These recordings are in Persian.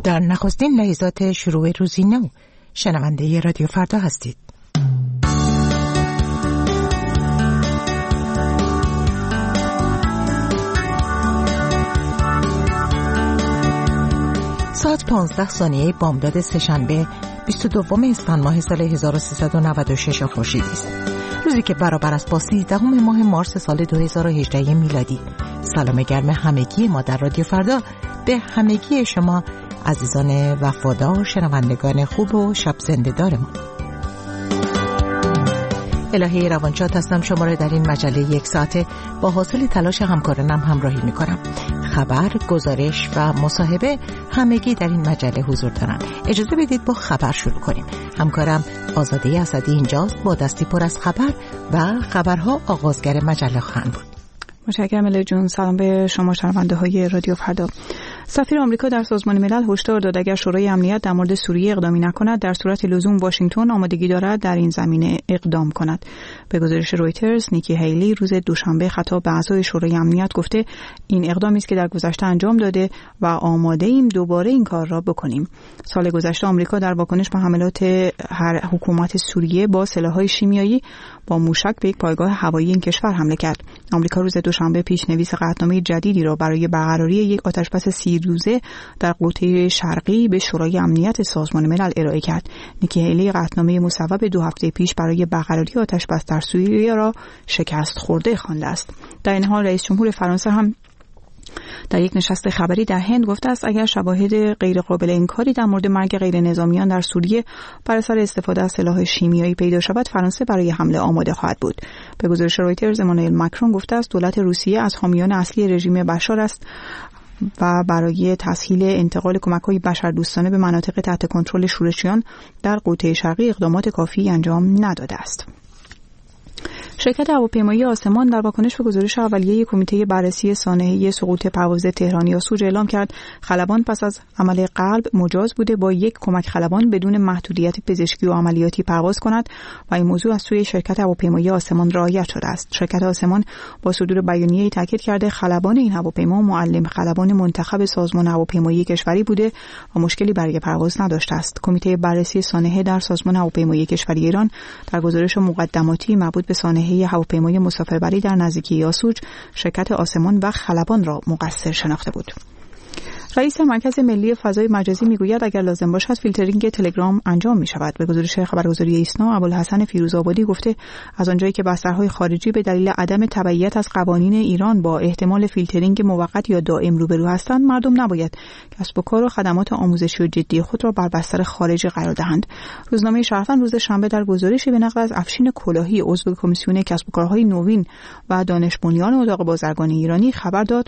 در نخستین لحظات شروع روزی نو شنونده رادیو فردا هستید. ساعت 15 بامداد سه‌شنبه 22 اسفند ماه سال 1396 خورشیدی است. روزی که برابر است با 13 ماه مارس سال 2018 میلادی. سلام گرم همگی ما در رادیو فردا به همگی شما عزیزان وفادار، شنوندگان خوب و شب زنده دارمون. الهی روانشاد هستم، شما را در این مجله یک ساعته با حاصل تلاش همکارانم همراهی میکنم. خبر، گزارش و مصاحبه همگی در این مجله حضور دارن. اجازه بدید با خبر شروع کنیم. همکارم آزاده اسدی اینجاست با دستی پر از خبر و خبرها آغازگر مجله خواهند بود. متشکرم اله جون. سلام به شما شنونده های رادیو فردا. سفیر آمریکا در سازمان ملل هشدار داد اگر شورای امنیت در مورد سوریه اقدامی نکند در صورت لزوم واشنگتن آمادگی دارد در این زمینه اقدام کند. به گزارش رویترز، نیکی هیلی روز دوشنبه خطاب به اعضای شورای امنیت گفته این اقدامی است که در گذشته انجام داده و آماده ایم دوباره این کار را بکنیم. سال گذشته آمریکا در واکنش به حملات حکومت سوریه با سلاح‌های شیمیایی با موشک به یک پایگاه هوایی این کشور حمله کرد. آمریکا روز دوشنبه پیشنویس قطعنامه جدیدی را برای برقراری یک آتشبس 30 روزه در قوطه شرقی به شورای امنیت سازمان ملل ارائه کرد. نیکی هیلی قطعنامه مصوب 2 هفته پیش برای برقراری آتشبس در سوریه را شکست خورده خوانده است. در این حال رئیس جمهور فرانسه هم در یک نشست خبری در هند گفته است اگر شواهد غیر قابل انکاری در مورد مرگ غیر نظامیان در سوریه بر اثر استفاده از سلاح شیمیایی پیدا شود فرانسه برای حمله آماده خواهد بود. به گزارش رویترز، امانوئل ماکرون گفته است دولت روسیه از حامیان اصلی رژیم بشار است و برای تسهیل انتقال کمک‌های بشردوستانه به مناطق تحت کنترل شورشیان در قوطه شرقی اقدامات کافی انجام نداده است. شرکت هواپیمایی آسمان در واکنش به گزارش اولیه کمیته بررسی سانحه سقوط پرواز تهران یاسوج اعلام کرد خلبان پس از عمل قلب مجاز بوده با یک کمک خلبان بدون محدودیت پزشکی و عملیاتی پرواز کند و این موضوع از سوی شرکت هواپیمایی آسمان رعایت شده است. شرکت آسمان با صدور بیانیه‌ای تاکید کرده خلبان این هواپیما معلم خلبان منتخب سازمان هواپیمایی کشوری بوده و مشکلی برای پرواز نداشته است. کمیته بررسی سانحه در سازمان هواپیمایی کشوری ایران در گزارش مقدماتی مربوط به سانحه هواپیمای مسافربری در نزدیکی یاسوج شرکت آسمان و خلبان را مقصر شناخته بود. رئیس مرکز ملی فضای مجازی میگوید اگر لازم باشد فیلترینگ تلگرام انجام می شود. به گزارش خبرگزاری ایسنا، ابوالحسن فیروزآبادی گفته از آنجایی که بسترهای خارجی به دلیل عدم تبعیت از قوانین ایران با احتمال فیلترینگ موقت یا دائم روبرو هستند مردم نباید کسب و کار و خدمات آموزشی و جدی خود را بر بستر خارجی قرار دهند. روزنامه شرفن روز شنبه در گزارشی به نقل از افشین کلاهی عضو کمیسیون کسب و کارهای نوین و دانش بنیان اتاق بازرگانی ایرانی خبر داد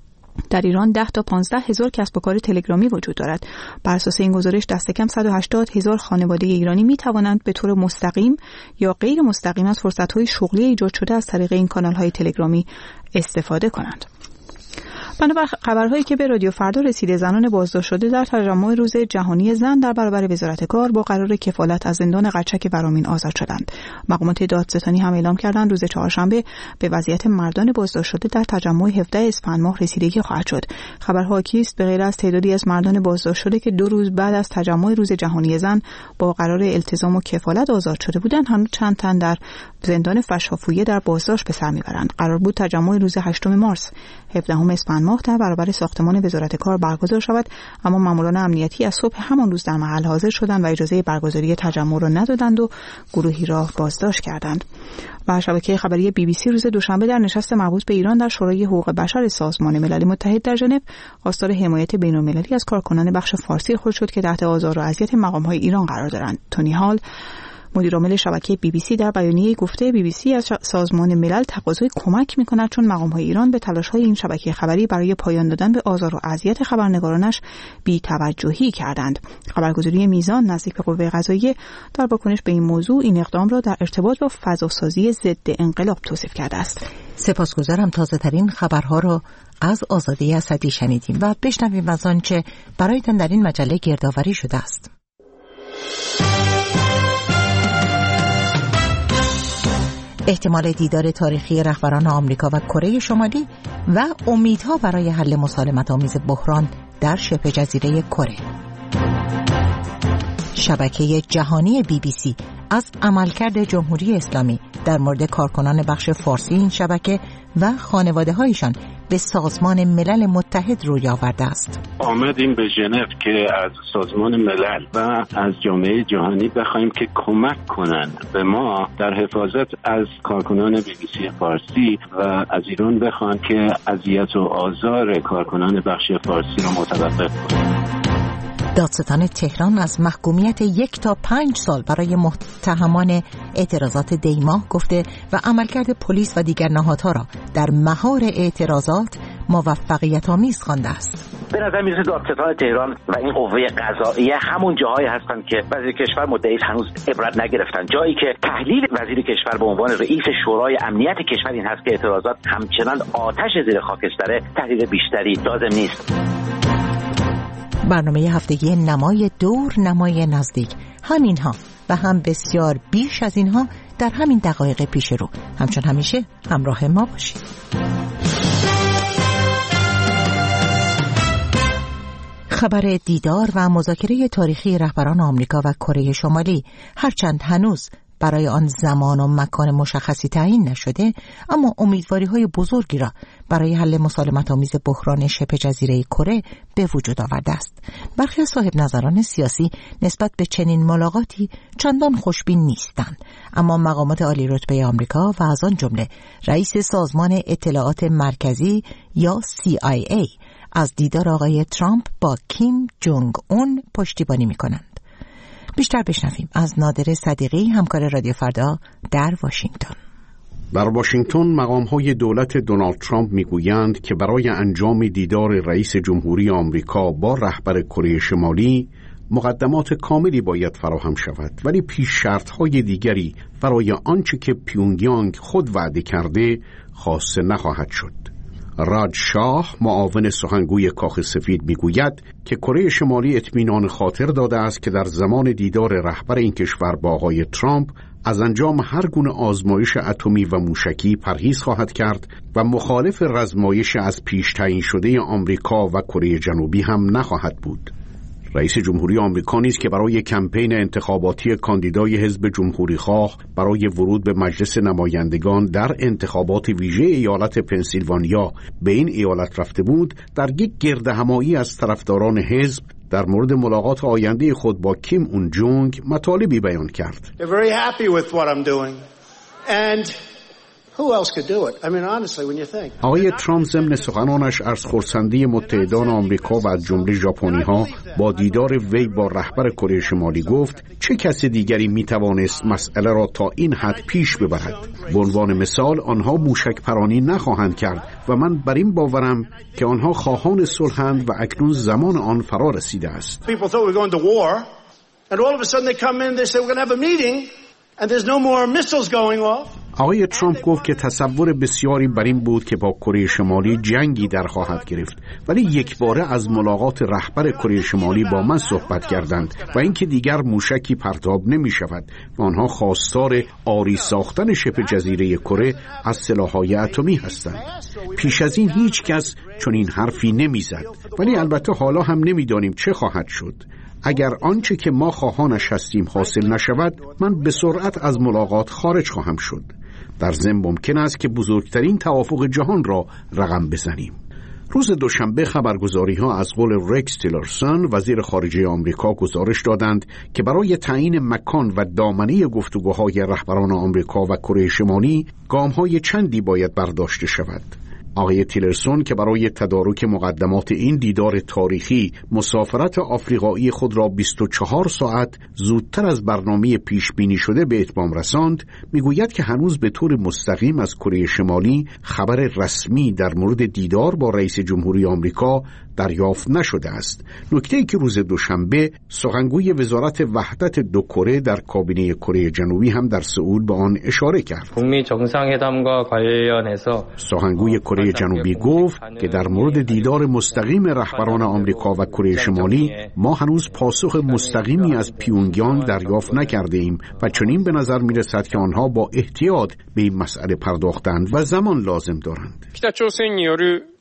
در ایران 10 تا 15 هزار کسب و کار تلگرامی وجود دارد. بر اساس این گزارش دست کم 180 هزار خانواده ایرانی می توانند به طور مستقیم یا غیر مستقیم از فرصت‌های شغلی ایجاد شده از طریق این کانال‌های تلگرامی استفاده کنند. بنابر خبرهایی که به رادیو فردا رسیده زنان بازداشت شده در تجمع روز جهانی زن در برابر وزارت کار با قرار کفالت از زندان قرچک ورامین آزاد شدند. مقامات دادستانی هم اعلام کردند روز چهارشنبه به وضعیت مردان بازداشت شده در تجمع 17 اسفند ماه رسیدگی خواهد شد. خبرها حاکی است به غیر از تعدادی از مردان بازداشت شده که 2 روز بعد از تجمع روز جهانی زن با قرار التزام و کفالت آزاد شده بودند، هنوز چند تن در زندان فشافویه در بازداشت به سر میبرند. قرار بود تجمع روز 8 مارس 17 اسفند ماه در برابر ساختمان وزارت کار برگزار شود، اما ماموران امنیتی از صبح همان روز در محل حاضر شدند و اجازه برگزاری تجمع را ندادند و گروهی را بازداشت کردند. و شبکه خبری BBC روز دوشنبه در نشست مربوط به ایران در شورای حقوق بشر سازمان ملل متحد در ژنو خواستار حمایت بین‌المللی از کارکنان بخش فارسی خود شد که تحت آزار و اذیت مقام‌های ایران قرار دارند. تونی هال مدیرعامل شبکه BBC در بیانیه‌ای گفته BBC از سازمان ملل تقاضای کمک می‌کند چون مقام‌های ایران به تلاش‌های این شبکه خبری برای پایان دادن به آزار و اذیت خبرنگارانش بی‌توجهی کردند. خبرگزاری میزان نزدیک به قوه قضاییه در واکنش به این موضوع این اقدام را در ارتباط با فضاسازی ضد انقلاب توصیف کرده است. سپاسگزارم. تازه‌ترین خبرها را از آزاده اسدی شنیدیم و بشنویم از آنچه برایتان در این مجله گردآوری شده است. احتمال دیدار تاریخی رهبران آمریکا و کره شمالی و امیدها برای حل مسالمت‌آمیز بحران در شبه جزیره کره. شبکه جهانی BBC از عملکرد جمهوری اسلامی در مورد کارکنان بخش فارسی این شبکه و خانواده‌هایشان به سازمان ملل متحد روی آورده است. آمدیم به ژنو که از سازمان ملل و از جامعه جهانی بخوایم که کمک کنند به ما در حفاظت از کارکنان BBC فارسی و از ایران بخوان که اذیت و آزار کارکنان بخش فارسی را متوقف کنند. دادستان تهران از محکومیت 1 تا 5 سال برای متهمان اعتراضات دیماه گفته و عملکرد پلیس و دیگر نهادها را در مهار اعتراضات موفقیت آمیز خوانده است. به نظر میرسه دادستان تهران و این قوه قضاییه همون جاهایی هستن که وزیر کشور مدعی هنوز عبرت نگرفتن، جایی که تحلیل وزیر کشور به عنوان رئیس شورای امنیت کشور این هست که اعتراضات همچنان آتش زیر خاکستره، تحلیل بیشتری لازم نیست. برنامه هفتگی نمای دور، نمای نزدیک، همینها و هم بسیار بیش از اینها در همین دقایق پیش رو. همچون همیشه همراه ما باشید. خبر دیدار و مذاکره تاریخی رهبران آمریکا و کره شمالی هرچند هنوز برای آن زمان و مکان مشخصی تعیین نشده، اما امیدواری‌های بزرگی را برای حل مسالمت‌آمیز بحران شبه جزیره کره به وجود آورده است. برخی از صاحب نظران سیاسی نسبت به چنین ملاقاتی چندان خوشبین نیستند، اما مقامات عالی رتبه آمریکا و از آن جمله رئیس سازمان اطلاعات مرکزی یا CIA از دیدار آقای ترامپ با کیم جونگ اون پشتیبانی می‌کنند. بیشتر بشنویم از نادر صدیقی، همکار رادیو فردا در واشنگتن. در واشنگتن مقام‌های دولت دونالد ترامپ میگویند که برای انجام دیدار رئیس جمهوری آمریکا با رهبر کره شمالی مقدمات کاملی باید فراهم شود، ولی پیش شرط‌های دیگری برای آنچه که پیونگیانگ خود وعده کرده خاصه نخواهد شد. راج شاه، معاون سخنگوی کاخ سفید، میگوید که کره شمالی اطمینان خاطر داده است که در زمان دیدار رهبر این کشور با آقای ترامپ از انجام هر گونه آزمایش اتمی و موشکی پرهیز خواهد کرد و مخالف رزمایش از پیش تعیین شده آمریکا و کره جنوبی هم نخواهد بود. رئیس جمهوری آمریکا نیز که برای کمپین انتخاباتی کاندیدای حزب جمهوری‌خواه برای ورود به مجلس نمایندگان در انتخابات ویژه ایالت پنسیلوانیا به این ایالت رفته بود، در یک گردهمایی از طرفداران حزب در مورد ملاقات آینده خود با کیم اون جونگ مطالبی بیان کرد. آقای ترامپ ضمن سخنانش از خرسندی متحدان آمریکا و از جمله ژاپنی‌ها با دیدار وی با رهبر کره شمالی گفت چه کسی دیگری میتوانست مسئله را تا این حد پیش ببرد. به عنوان مثال آنها موشک پرانی نخواهند کرد و من بر این باورم که آنها خواهان صلحند و اکنون زمان آن فرا رسیده است. آقای ترامپ گفت که تصور بسیاری بر این بود که با کره شمالی جنگی در خواهد گرفت، ولی یک باره از ملاقات رهبر کره شمالی با من صحبت کردند و اینکه دیگر موشکی پرتاب نمی شود و آنها خواستار عاری ساختن شبه جزیره کره از سلاح‌های اتمی هستند. پیش از این هیچ کس چنین حرفی نمی زد، ولی البته حالا هم نمی دانیم چه خواهد شد. اگر آنچه که ما خواهانش هستیم حاصل نشود، من به سرعت از ملاقات خارج خواهم شد. در ضمن ممکن است که بزرگترین توافق جهان را رقم بزنیم. روز دوشنبه خبرگزاری‌ها از قول رکس تیلرسون، وزیر خارجه آمریکا، گزارش دادند که برای تعیین مکان و دامنه گفتگوهای رهبران آمریکا و کره شمالی گام‌های چندی باید برداشته شود. آقای تیلرسون که برای تدارک مقدمات این دیدار تاریخی مسافرت آفریقایی خود را 24 ساعت زودتر از برنامه پیش بینی شده به اتمام رساند، میگوید که هنوز به طور مستقیم از کره شمالی خبر رسمی در مورد دیدار با رئیس جمهوری آمریکا دریافت نشده است. نکته‌ای که روز دوشنبه سخنگوی وزارت وحدت دو کره در کابینه کره جنوبی هم در سئول به آن اشاره کرد. سخنگوی کره جنوبی گفت که در مورد دیدار مستقیم رهبران آمریکا و کره شمالی ما هنوز پاسخ مستقیمی از پیونگیانگ دریافت نکرده ایم و چنین به نظر می رسد که آنها با احتیاط به این مسئله پرداختند و زمان لازم دارند.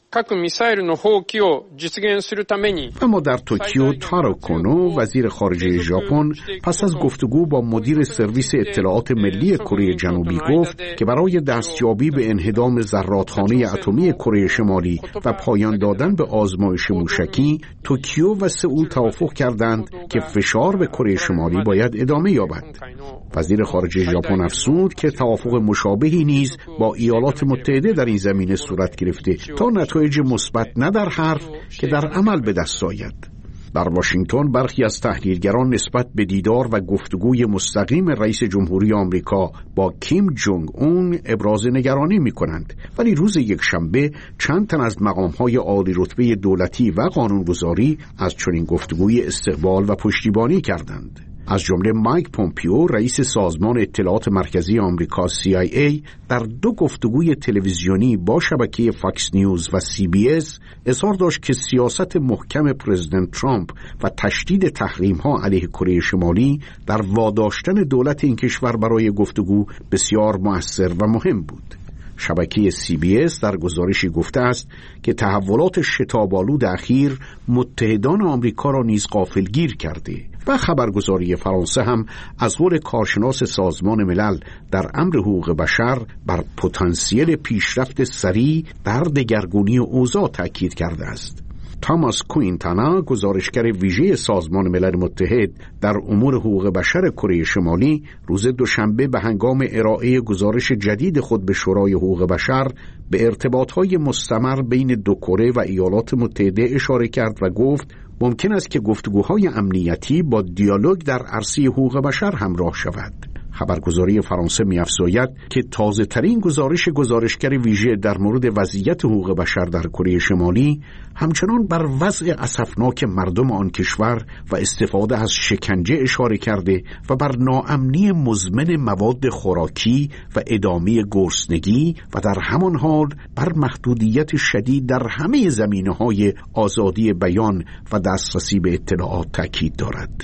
اما در توکیو تارو کونو وزیر خارجه ژاپن پس از گفتگو با مدیر سرویس اطلاعات ملی کره جنوبی گفت که برای دستیابی به انهدام ذراتخانه اتمی کره شمالی و پایان دادن به آزمایش موشکی، توکیو و سئول توافق کردند که فشار به کره شمالی باید ادامه یابد. وزیر خارجه ژاپن افزود که توافق مشابهی نیز با ایالات متحده در این زمینه صورت گرفته تا نتایج مثبت نه در حرف که در عمل به دست آید. در واشنگتن برخی از تحلیلگران نسبت به دیدار و گفتگوی مستقیم رئیس جمهوری آمریکا با کیم جونگ اون ابراز نگرانی می‌کنند، ولی روز یکشنبه چند تن از مقام‌های عالی رتبه دولتی و قانونگذاری از چنین گفتگوی استقبال و پشتیبانی کردند. از جمله مایک پومپیو رئیس سازمان اطلاعات مرکزی آمریکا CIA در 2 گفتگوی تلویزیونی با شبکه فاکس نیوز و CBS اظهار داشت که سیاست محکم پرزیدنت ترامپ و تشدید تحریم‌ها علیه کره شمالی در واداشتن دولت این کشور برای گفتگو بسیار مؤثر و مهم بود. شبکه CBS در گزارشی گفته است که تحولات شتاب‌آلود اخیر متحدان آمریکا را نیز غافلگیر کرده و خبرگزاری فرانسه هم از قول کارشناس سازمان ملل در امر حقوق بشر بر پتانسیل پیشرفت سریع در دگرگونی اوضاع تاکید کرده است. تاماس کوینتانا گزارشگر ویژه سازمان ملل متحد در امور حقوق بشر کره شمالی روز دوشنبه به هنگام ارائه گزارش جدید خود به شورای حقوق بشر به ارتباطات مستمر بین 2 کره و ایالات متحده اشاره کرد و گفت ممکن است که گفتگوهای امنیتی با دیالوگ در عرصه حقوق بشر همراه شود. خبرگزاری فرانسه می‌افزاید که تازه‌ترین گزارشگر ویژه در مورد وضعیت حقوق بشر در کره شمالی همچنان بر وضع اسفناک مردم آن کشور و استفاده از شکنجه اشاره کرده و بر ناامنی مزمن مواد خوراکی و ادامه گرسنگی و در همان حال بر محدودیت شدید در همه زمینه‌های آزادی بیان و دسترسی به اطلاعات تاکید دارد.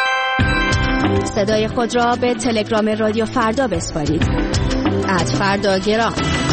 صدای خود را به تلگرام رادیو فردا بسپارید. @فرداگرام.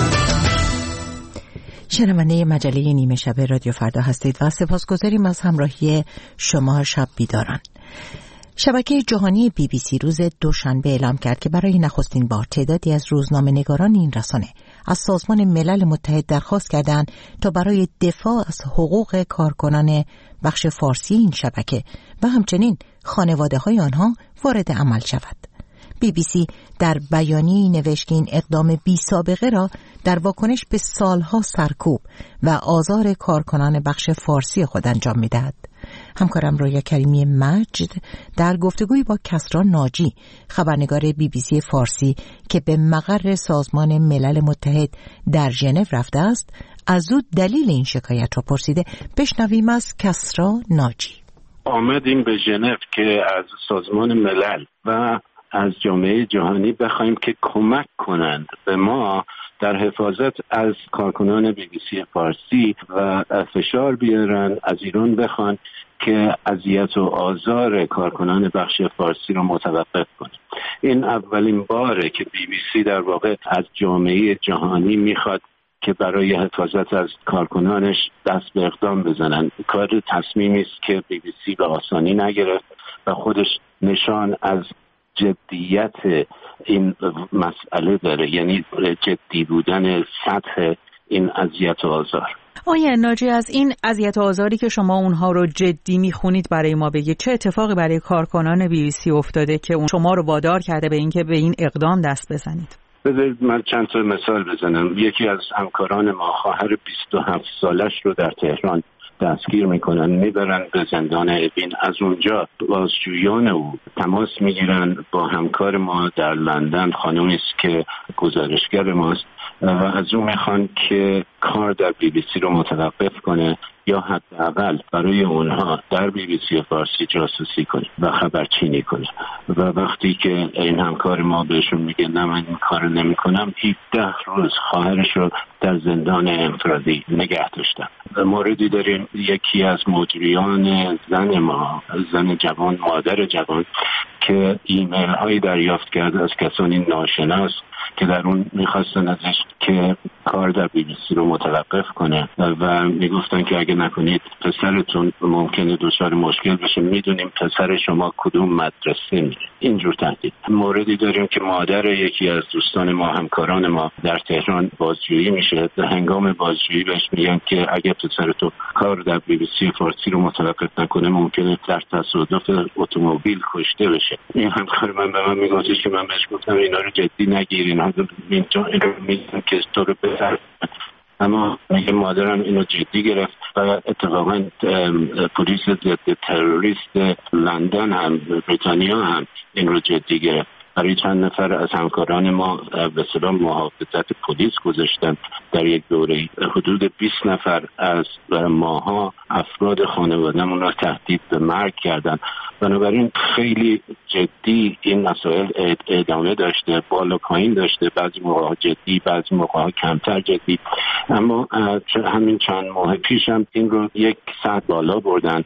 شنونده مجله نیمه شب رادیو فردا هستید و سپاسگزاریم از همراهی شما شب بیداران. شبکه جهانی BBC روز دوشنبه اعلام کرد که برای نخستین بار تعدادی از روزنامه‌نگاران این رسانه از سازمان ملل متحد درخواست کردند تا برای دفاع از حقوق کارکنان بخش فارسی این شبکه و همچنین خانواده‌های آنها وارد عمل شود. BBC در بیانیه‌ای نوشت که این اقدام بی سابقه را در واکنش به سالها سرکوب و آزار کارکنان بخش فارسی خود انجام می‌دهد. همکارم رویا کریمی مجد در گفتگویی با کسری ناجی خبرنگار BBC فارسی که به مقر سازمان ملل متحد در ژنو رفته است از او دلیل این شکایت را پرسیده. بشنویم از کسری ناجی. آمدیم به ژنو که از سازمان ملل و از جامعه جهانی بخوایم که کمک کنند به ما در حفاظت از کارکنان BBC فارسی و فشار بیارن، از ایران بخوان که اذیت و آزار کارکنان بخش فارسی را متوقف کنه. این اولین باره که BBC در واقع از جامعه جهانی میخواد که برای حفاظت از کارکنانش دست به اقدام بزنن. کار تصمیمی است که BBC به آسانی نگرفت و خودش نشان از جدیت این مسئله داره، یعنی جدی بودن سطح این اذیت و آزار. آقای ناجی، از این اذیت و آزاری که شما اونها رو جدی میخونید برای ما بگید چه اتفاقی برای کارکنان BBC افتاده که اون شما رو وادار کرده به اینکه به این اقدام دست بزنید؟ بذارید من چند تا مثال بزنم. یکی از همکاران ما خواهر 27 سالش رو در تهران دستگیر میکنن، میبرن به زندان اوین. از اونجا بازجویان او تماس میگیرن با همکار ما در لندن، خانومی است که گزارشگر ماست، و از اون میخوان که کار در BBC رو متوقف کنه یا حداقل برای اونها در BBC فارسی جاسوسی کنه و خبرچینی کنه. و وقتی که این همکار ما بهشون میگه نه من این کار نمی کنم، 17 روز خواهرش رو در زندان انفرادی نگه داشتن. موردی داریم یکی از مجریان زن ما، زن جوان، مادر جوان، که ایمیل هایی دریافت کرده از کسانی ناشناس که در اون میخواستن ازش که کار در BBC رو متوقف کنه و میگفتن که اگه نکنید پسرتون ممکنه دچار مشکل بشه، میدونیم پسر شما کدوم مدرسه میره. اینجور تهدید. موردی داریم که مادر یکی از دوستان ما، همکاران ما در تهران بازجویی میشه. در هنگام بازجویی بهش میگن که اگه پسرتون کار در BBC فارسی رو متوقف نکنه ممکنه در تصادف اتومبیل کشته بشه. این همکار من به من میگفت که من بهش گفتم اینا رو جدی نگیرین، اینجا میگن که تو رو بسر، اما میگه مادرم اینو جدی گرفت و اتفاقا پلیس ضد تروریست لندن هم، بریتانیا هم این رو جدی گرفت. برای چند نفر از همکاران ما به اصطلاح محافظت پلیس گذاشتن. در یک دوره حدود 20 نفر از ماها افراد خانواده‌مون را تهدید به مرگ کردن. بنابراین خیلی جدی این مسائل ادامه داشته، بالا پایین داشته، بعضی موقع جدی، بعضی موقع کمتر جدی. اما همین چند ماه پیش هم این رو 100 بالا بردن.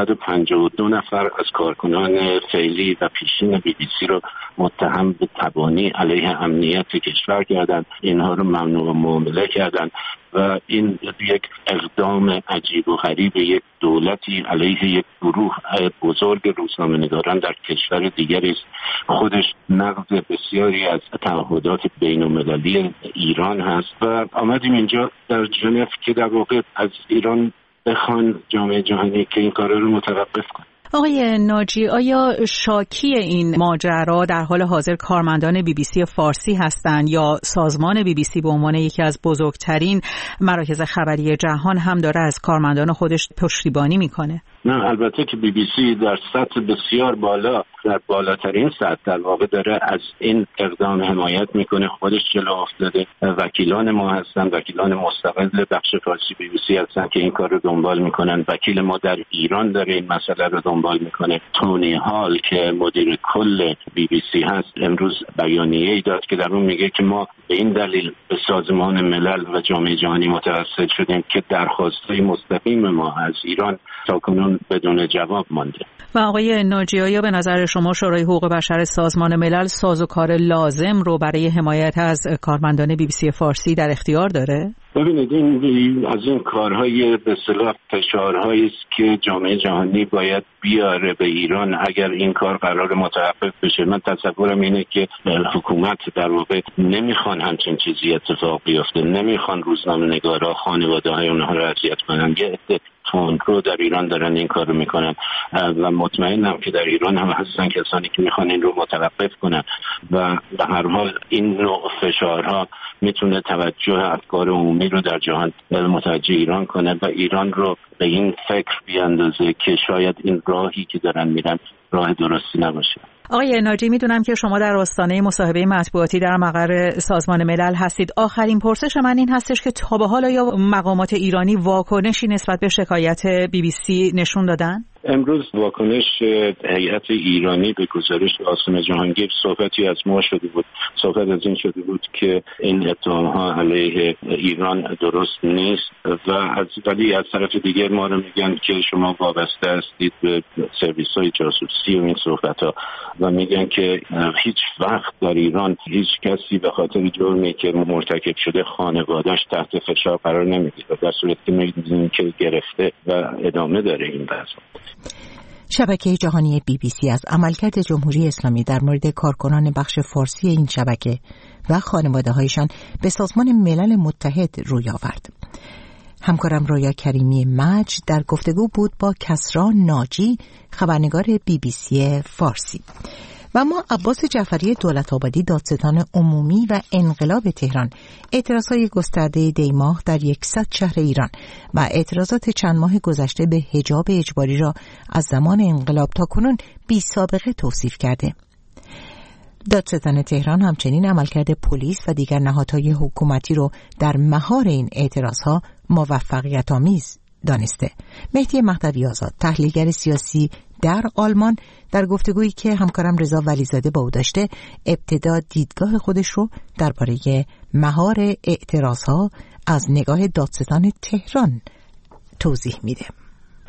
152 نفر از کارکنان فعلی و پیشین BBC رو متهم به تبانی علیه امنیت کشور کردن، اینها رو ممنوع معامله کردن و این یک اقدام عجیب و غریب یک دولتی علیه یک گروه بزرگ روزنامه‌نگاران در کشور دیگری است. خودش نقض بسیاری از تعهدات بین‌المللی ایران هست و آمدیم اینجا در ژنو که در واقع از ایران بخوان جامعه جهانی که این کار رو متوقف کنه. آقای ناجی، آیا شاکی این ماجرا در حال حاضر کارمندان BBC فارسی هستند یا سازمان BBC به عنوان یکی از بزرگترین مراکز خبری جهان هم داره از کارمندان خودش پشتیبانی میکنه؟ نه، البته که BBC در سطح بسیار بالا، در بالاترین سطح در واقع داره از این اقدام حمایت میکنه. خودش جلو افتاده. وکیلان ما هستن، وکیلان مستقل بخش فارسی BBC هستن که این کار رو دنبال میکنن. وکیل ما در ایران داره این مسئله رو دنبال میکنه. تونی هال که مدیر کل BBC هست امروز بیانیه‌ای داد که در اون میگه که ما به این دلیل به سازمان ملل و جامعه جهانی متوسل شدیم که درخواست‌های مستقیم ما از ایران تاکنون بدون جواب مانده. و آقای ناجی، آیا به نظر شما شورای حقوق بشر سازمان ملل سازوکار لازم رو برای حمایت از کارمندان BBC فارسی در اختیار داره؟ ببینید، این از این کارهای به اصطلاح فشارهایی است که جامعه جهانی باید بیاره به ایران اگر این کار قرار متوقف بشه. من تصورم اینه که حکومت در واقع نمیخوان همچین چیزی اتفاق بیفته، نمیخوان روزنامه‌نگارا خانواده‌های اونها رو اذیت کنن. یه عده تندرو در ایران دارن این کار رو میکنن و مطمئنم که در ایران هم هستن کسانی که میخوان این رو متوقف کنن و به هر حال این نوع فشارها میتونه توجه افکار عمومی رو در جهان متوجه ایران کنه و ایران رو به این فکر بیاندازه که شاید این راهی که دارن میرن راه درستی نباشه. آقای ناجی، میدونم که شما در آستانه مصاحبه مطبوعاتی در مقر سازمان ملل هستید. آخرین پرسش من این هستش که تا به حال یا مقامات ایرانی واکنشی نسبت به شکایت BBC نشون دادن؟ امروز واکنش هیئت ایرانی به گزارش قاسم جهانگیر صحبتی از ما شده بود. صحبت از این شده بود که این اتهام‌ها علیه ایران درست نیست ولی از طرف دیگر ما رو میگن که شما وابسته هستید به سرویس‌های جاسوسی و این صحبت‌ها و میگن که هیچ وقت در ایران هیچ کسی به خاطر جرمی که مرتکب شده خانواده‌اش تحت فشار قرار نمیگیره، در صورتی که می‌دونیم که گرفته و ادامه داره این بحث. شبکه جهانی BBC از عملکرد جمهوری اسلامی در مورد کارکنان بخش فارسی این شبکه و خانواده‌هایشان به سازمان ملل متحد روی آورد. همکارم رویا کریمی مجد در گفتگو بود با کسری ناجی، خبرنگار BBC فارسی. و اما عباس جعفری دولت‌آبادی، دادستان عمومی و انقلاب تهران، اعتراضهای گسترده دیماه در 100 شهر ایران و اعتراضات چند ماه گذشته به حجاب اجباری را از زمان انقلاب تا کنون بی سابقه توصیف کرده. دادستان تهران همچنین عملکرد پلیس و دیگر نهادهای حکومتی رو در مهار این اعتراضها موفقیت‌آمیز دانسته. مهدی مهدوی آزاد، تحلیلگر سیاسی در آلمان، در گفتگویی که همکارم رضا ولیزاده با او داشته، ابتدا دیدگاه خودش رو درباره مهار اعتراضها از نگاه دادستان تهران توضیح میده.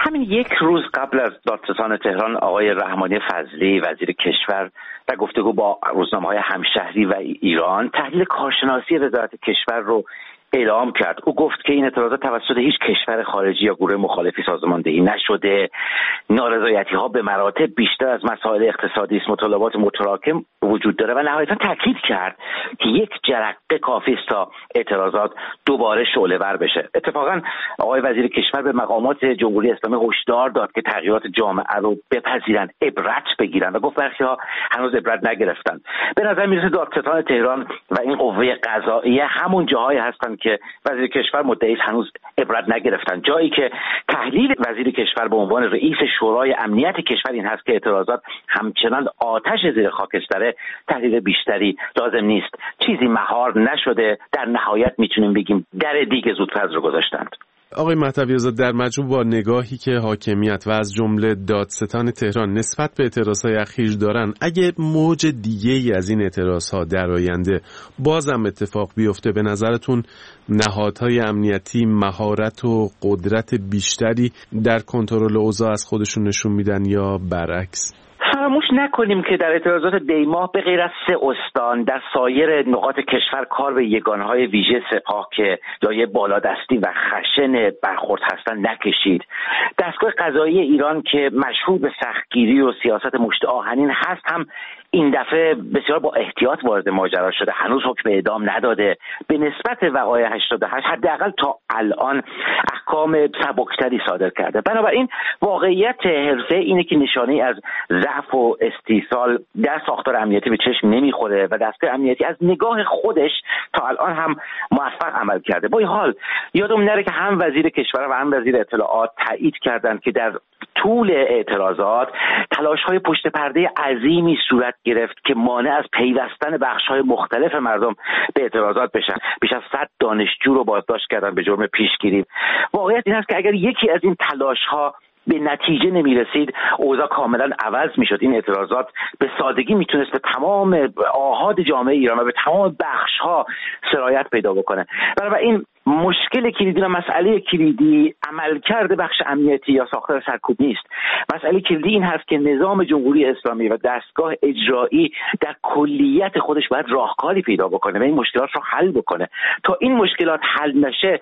همین یک روز قبل از دادستان تهران آقای رحمانی فضلی وزیر کشور در گفتگو با روزنامه‌های همشهری و ایران تحلیل کارشناسی وزارت کشور رو اعلام کرد. او گفت که این اعتراضات توسط هیچ کشور خارجی یا گروه مخالفی سازماندهی نشده، نارضایتی‌ها به مراتب بیشتر از مسائل اقتصادی است، مطالبات متراکم وجود داره و نهایتاً تاکید کرد که یک جرقه کافی است تا اعتراضات دوباره شعله‌ور بشه. اتفاقاً آقای وزیر کشور به مقامات جمهوری اسلامی هشدار داد که تغییرات جامعه رو بپذیرند، عبرت بگیرند و گفت برخی‌ها هنوز عبرت نگرفتند. به نظر میرسه دادستان تهران و این قوه قضاییه همون جاهایی هستند که وزیر کشور مدعی است هنوز عبرت نگرفتن، جایی که تحلیل وزیر کشور به عنوان رئیس شورای امنیت کشور این هست که اعتراضات همچنان آتش زیر خاکستره، تحلیل بیشتری لازم نیست. چیزی مهار نشده، در نهایت میتونیم بگیم در دیگ زودپز رو گذاشتند. آقای مهدوی‌آزاد، در مجموع با نگاهی که حاکمیت و از جمله دادستان تهران نسبت به اعتراضهای اخیر دارن، اگه موج دیگه‌ای از این اعتراضها در آینده بازم اتفاق بیفته، به نظرتون نهادهای امنیتی مهارت و قدرت بیشتری در کنترل اوضاع از خودشون نشون میدن یا برعکس؟ فراموش نکنیم که در اعتراضات دیماه به غیر از 3 استان در سایر نقاط کشور کار به یگانهای ویژه سپاه که دارای بالادستی و خشن برخورد هستند نکشید. دستگاه قضایی ایران که مشهور به سختگیری و سیاست مشت آهنین هست هم این دفعه بسیار با احتیاط وارد ماجرا شده، هنوز حکم اعدام نداده. به نسبت وقایع 88 حداقل تا الان احکام سبکتری صادر کرده. بنابراین واقعیت حرفه اینه که نشانه از ضعف و استیصال در ساختار امنیتی به چشم نمیخوره و دستگاه امنیتی از نگاه خودش تا الان هم موفق عمل کرده. با این حال یادم نره که هم وزیر کشور و هم وزیر اطلاعات تایید کردند که در طول اعتراضات تلاش‌های پشت پرده عظیمی صورت گرفت که مانع از پیوستن بخش‌های مختلف مردم به اعتراضات بشن. بیش از 100 دانشجو رو بازداشت کردن به جرم پیشگیری. واقعیت این است که اگر یکی از این تلاش‌ها به نتیجه نمی‌رسید، اوضاع کاملا عوض می‌شد. این اعتراضات به سادگی میتونست به تمام آحاد جامعه ایران و به تمام بخش‌ها سرایت پیدا بکنه. بنابراین مشکل کلیدی و مسئله کلیدی عملکرد بخش امنیتی یا ساختار سرکوب نیست. مسئله کلیدی این هست که نظام جمهوری اسلامی و دستگاه اجرایی در کلیت خودش باید راهکاری پیدا بکنه و این مشکلات رو حل بکنه. تا این مشکلات حل نشه،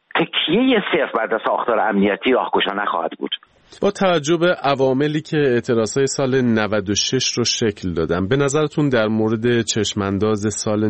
تکیه صرف بر ساختار امنیتی راهگشا نخواهد بود. با توجه به عواملی که اعتراضهای سال 96 رو شکل دادن، به نظرتون در مورد چشمانداز سال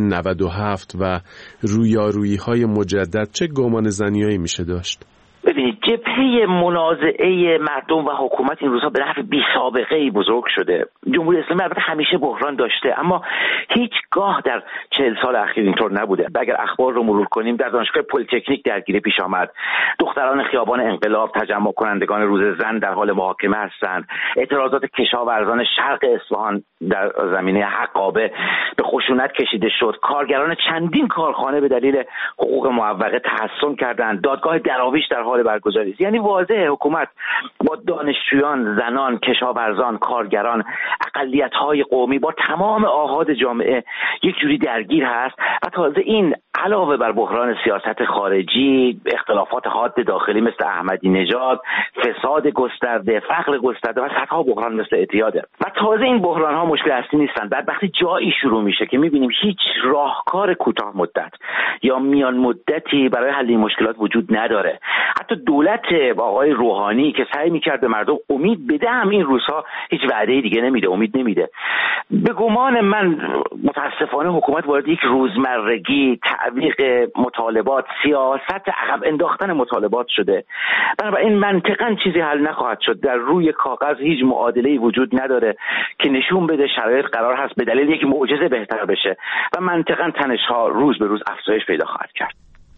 97 و رویارویی‌های مجدد چه گمانه‌زنی‌هایی میشه داشت؟ ببینید، جبهه منازعه مردم و حکومت این روزها به نحو بی‌سابقه‌ای بزرگ شده. جمهوری اسلامی البته همیشه بحران داشته، اما هیچگاه در 40 سال اخیر اینطور نبوده. اگر اخبار رو مرور کنیم، در دانشگاه پلی‌تکنیک درگیری پیش آمد، دختران خیابان انقلاب، تجمع کنندگان روز زن در حال محاکمه هستند، اعتراضات کشاورزان شرق اصفهان در زمینه حقابه به خشونت کشیده شد، کارگران چندین کارخانه به دلیل حقوق معوقه تحصن کردند، دادگاه دراویش در حال برگزاری است. یعنی واضحه حکومت با دانشجویان، زنان، کشاورزان، کارگران، اقلیت‌های قومی، با تمام آحاد جامعه یک جوری درگیر هست و تازه این علاوه بر بحران سیاست خارجی، اختلافات حاد داخلی مثل احمدی نژاد، فساد گسترده، فقر گسترده و صدها بحران مثل اعتیاده. و تازه این بحران‌ها مشکل اصلی نیستن. بعد وقتی جایی شروع میشه که می‌بینیم هیچ راهکار کوتاه مدت یا میان مدتی برای حل این مشکلات وجود نداره، حتی دولت آقای روحانی که سعی می‌کرد به مردم امید بده هم این روزها هیچ وعده دیگه نمیده، امید نمیده. به گمان من متاسفانه حکومت وارد یک روزمرگی، تعویق مطالبات، سیاست عقب انداختن مطالبات شده. بنابراین منطقاً چیزی حل نخواهد شد. در روی کاغذ هیچ معادله‌ای وجود نداره که نشون بده شرایط قرار هست به دلیل یک معجزه بهتر بشه و منطقاً تنش‌ها روز به روز افزایش پیدا خواهد کرد.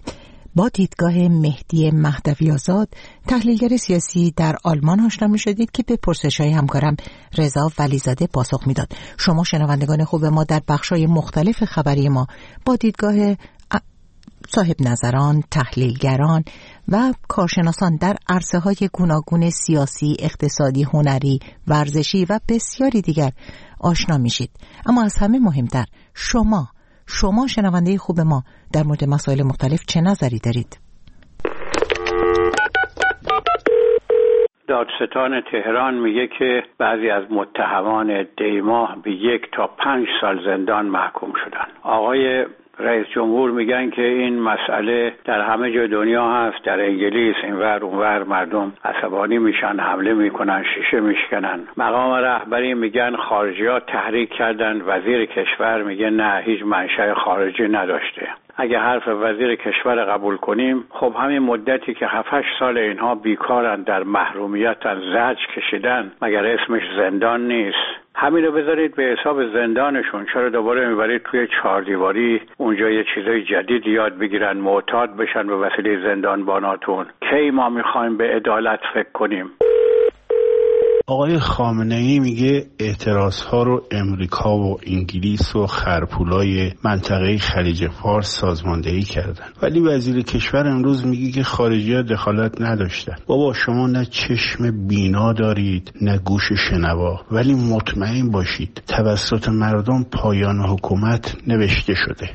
با دیدگاه مهدی مهدوی‌آزاد، تحلیلگر سیاسی در آلمان آشنا می‌شدید که به پرسش‌های همکارم رضا ولیزاده پاسخ میداد. شما شنوندگان خوب ما در بخش‌های مختلف خبری ما با دیدگاه صاحب نظران، تحلیلگران و کارشناسان در عرصه‌های گوناگون سیاسی، اقتصادی، هنری، ورزشی و بسیاری دیگر آشنا میشید. اما از همه مهمتر، شما شنونده خوب ما در مورد مسائل مختلف چه نظری دارید؟ دادستان تهران میگه که بعضی از متهمان دیماه به 1 تا 5 سال زندان محکوم شدن. آقای رئیس جمهور میگن که این مسئله در همه جای دنیا هست، در انگلیس اینور اونور مردم عصبانی میشن، حمله میکنن، شیشه میشکنن. مقام رهبری میگن خارجی‌ها تحریک کردن، وزیر کشور میگه نه، هیچ منشأ خارجی نداشته. اگه حرف وزیر کشور قبول کنیم، خب همین مدتی که 7-8 سال اینها بیکارن، در محرومیت زجر کشیدن، مگر اسمش زندان نیست؟ همین رو بذارید به حساب زندانشون، چرا دوباره میبرید توی 4 دیواری اونجا یه چیزای جدید یاد بگیرن، معتاد بشن به وسیله زندانباناتون؟ کی ما میخوایم به عدالت فکر کنیم؟ آقای خامنه‌ای میگه اعتراضها رو امریکا و انگلیس و خرپولای منطقه خلیج فارس سازماندهی کردن، ولی وزیر کشور امروز میگه که خارجی‌ها دخالت نداشتن. بابا شما نه چشم بینا دارید نه گوش شنوا، ولی مطمئن باشید توسط مردم پایان حکومت نوشته شده.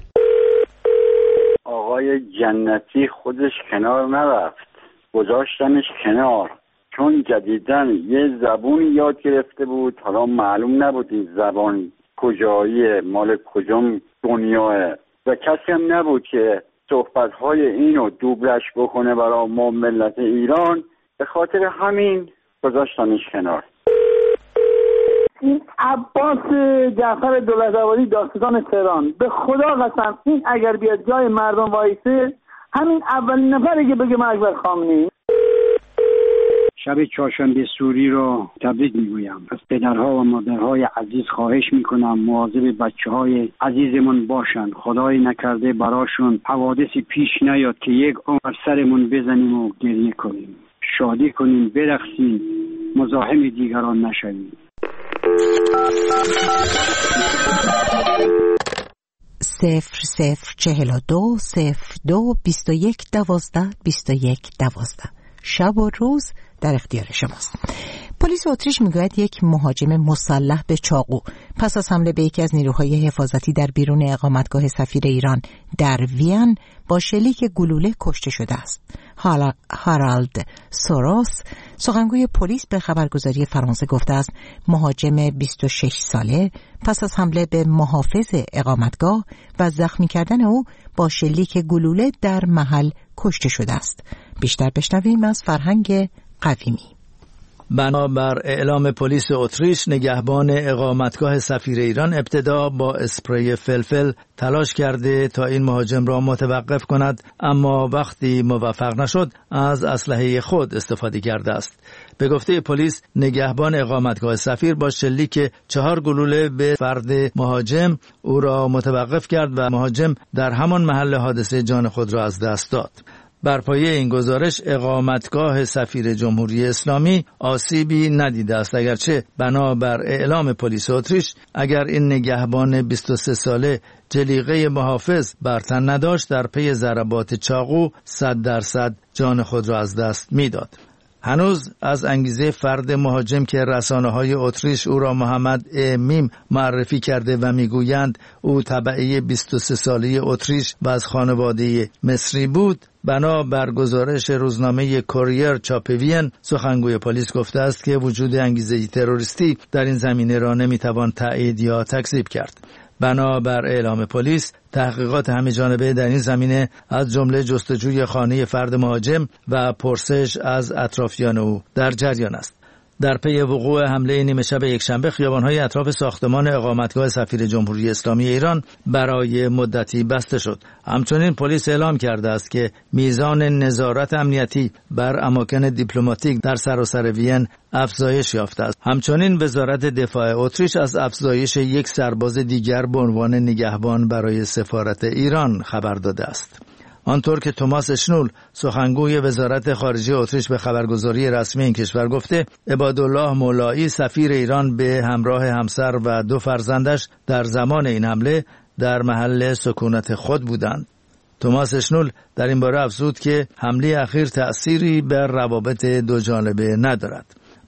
آقای جنتی خودش کنار نرفت، گذاشتنش کنار، چون جدیدن یه زبونی یاد گرفته بود، حالا معلوم نبود این زبان کجاییه، مال کجام دنیاه، و کسی هم نبود که صحبت‌های اینو دوبلش بکنه برای ما ملت ایران. به خاطر همین گذاشتنش کنار. این عباس جعفر دولت‌آبادی دادستان تهران، به خدا قسم این اگر بیاد جای مردم وایسه، همین اولین نفره که بگه من اکبر خامنه‌ای. شب چهارشنبه سوری رو تبریک میگویم. از پدرها و مادرهای عزیز خواهش میکنم مواظب بچه‌های عزیزمون باشن. خدای نکرده براشون حوادثی پیش نیاد که یک عمر سرمون بزنیم و گریه کنیم. شادی کنیم، برقصیم، مزاحم دیگران نشویم. 0042 02 21 12 21 12. شب و روز در اختیار شماست. پلیس اتریش میگوید یک مهاجم مسلح به چاقو پس از حمله به یکی از نیروهای حفاظتی در بیرون اقامتگاه سفیر ایران در وین با شلیک گلوله کشته شده است. هارالد سوروس سخنگوی پلیس به خبرگزاری فرانسه گفته است مهاجم 26 ساله پس از حمله به محافظ اقامتگاه و زخمی کردن او با شلیک گلوله در محل کشته شده است. بیشتر بشنویم از فرهنگ قویمی. بنابر اعلام پلیس اتریش، نگهبان اقامتگاه سفیر ایران ابتدا با اسپری فلفل تلاش کرده تا این مهاجم را متوقف کند، اما وقتی موفق نشد از اسلحه خود استفاده کرده است. به گفته پلیس، نگهبان اقامتگاه سفیر با شلیک 4 گلوله به فرد مهاجم او را متوقف کرد و مهاجم در همان محل حادثه جان خود را از دست داد. بر پایه این گزارش اقامتگاه سفیر جمهوری اسلامی آسیبی ندیده است، اگرچه بنابر اعلام پلیس اتریش اگر این نگهبان 23 ساله جلیقه محافظ بر تن نداشت در پی ضربات چاقو 100% جان خود را از دست میداد. هنوز از انگیزه فرد مهاجم که رسانه‌های اتریش او را محمد میم معرفی کرده و میگویند او تبعه 23 ساله اتریش و از خانواده مصری بود، بنا بر گزارش روزنامه کوریر چاپ وین، سخنگوی پلیس گفته است که وجود انگیزه تروریستی در این زمینه را نمیتوان تایید یا تکذیب کرد. بنابر اعلام پلیس، تحقیقات همه جانبه در این زمینه از جمله جستجوی خانه فرد مهاجم و پرسش از اطرافیان او در جریان است. در پی وقوع حمله نیمه شب یکشنبه، خیابان‌های اطراف ساختمان اقامتگاه سفیر جمهوری اسلامی ایران برای مدتی بسته شد. همچنین پلیس اعلام کرده است که میزان نظارت امنیتی بر اماکن دیپلماتیک در سراسر وین افزایش یافته است. همچنین وزارت دفاع اتریش از افزایش یک سرباز دیگر به عنوان نگهبان برای سفارت ایران خبر داده است. آنطور که توماس اشنول، سخنگوی وزارت خارجه اتریش، به خبرگزاری رسمی این کشور گفته، عبادالله مولایی سفیر ایران به همراه همسر و 2 فرزندش در زمان این حمله در محل سکونت خود بودند. توماس اشنول در این باره افزود که حمله اخیر تأثیری بر روابط دو جانبه ندارد.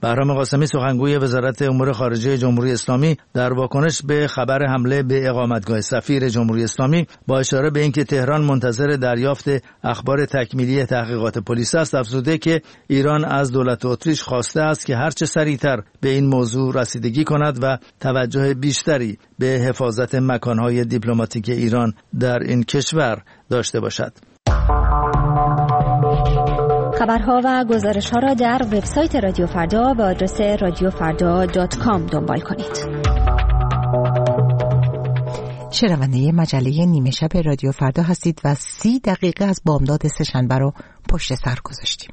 بهرام قاسمی سخنگوی وزارت امور خارجه جمهوری اسلامی در واکنش به خبر حمله به اقامتگاه سفیر جمهوری اسلامی با اشاره به اینکه تهران منتظر دریافت اخبار تکمیلی تحقیقات پلیس است افزوده که ایران از دولت اتریش خواسته است که هرچه سریعتر به این موضوع رسیدگی کند و توجه بیشتری به حفاظت مکانهای دیپلماتیک ایران در این کشور داشته باشد. خبرها و گزارش‌ها را در وبسایت رادیو فردا با آدرس radiofarda.com دنبال کنید. شنونده مجله نیمه شب رادیو فردا هستید و 30 دقیقه از بامداد سه‌شنبه رو پشت سر گذاشتیم.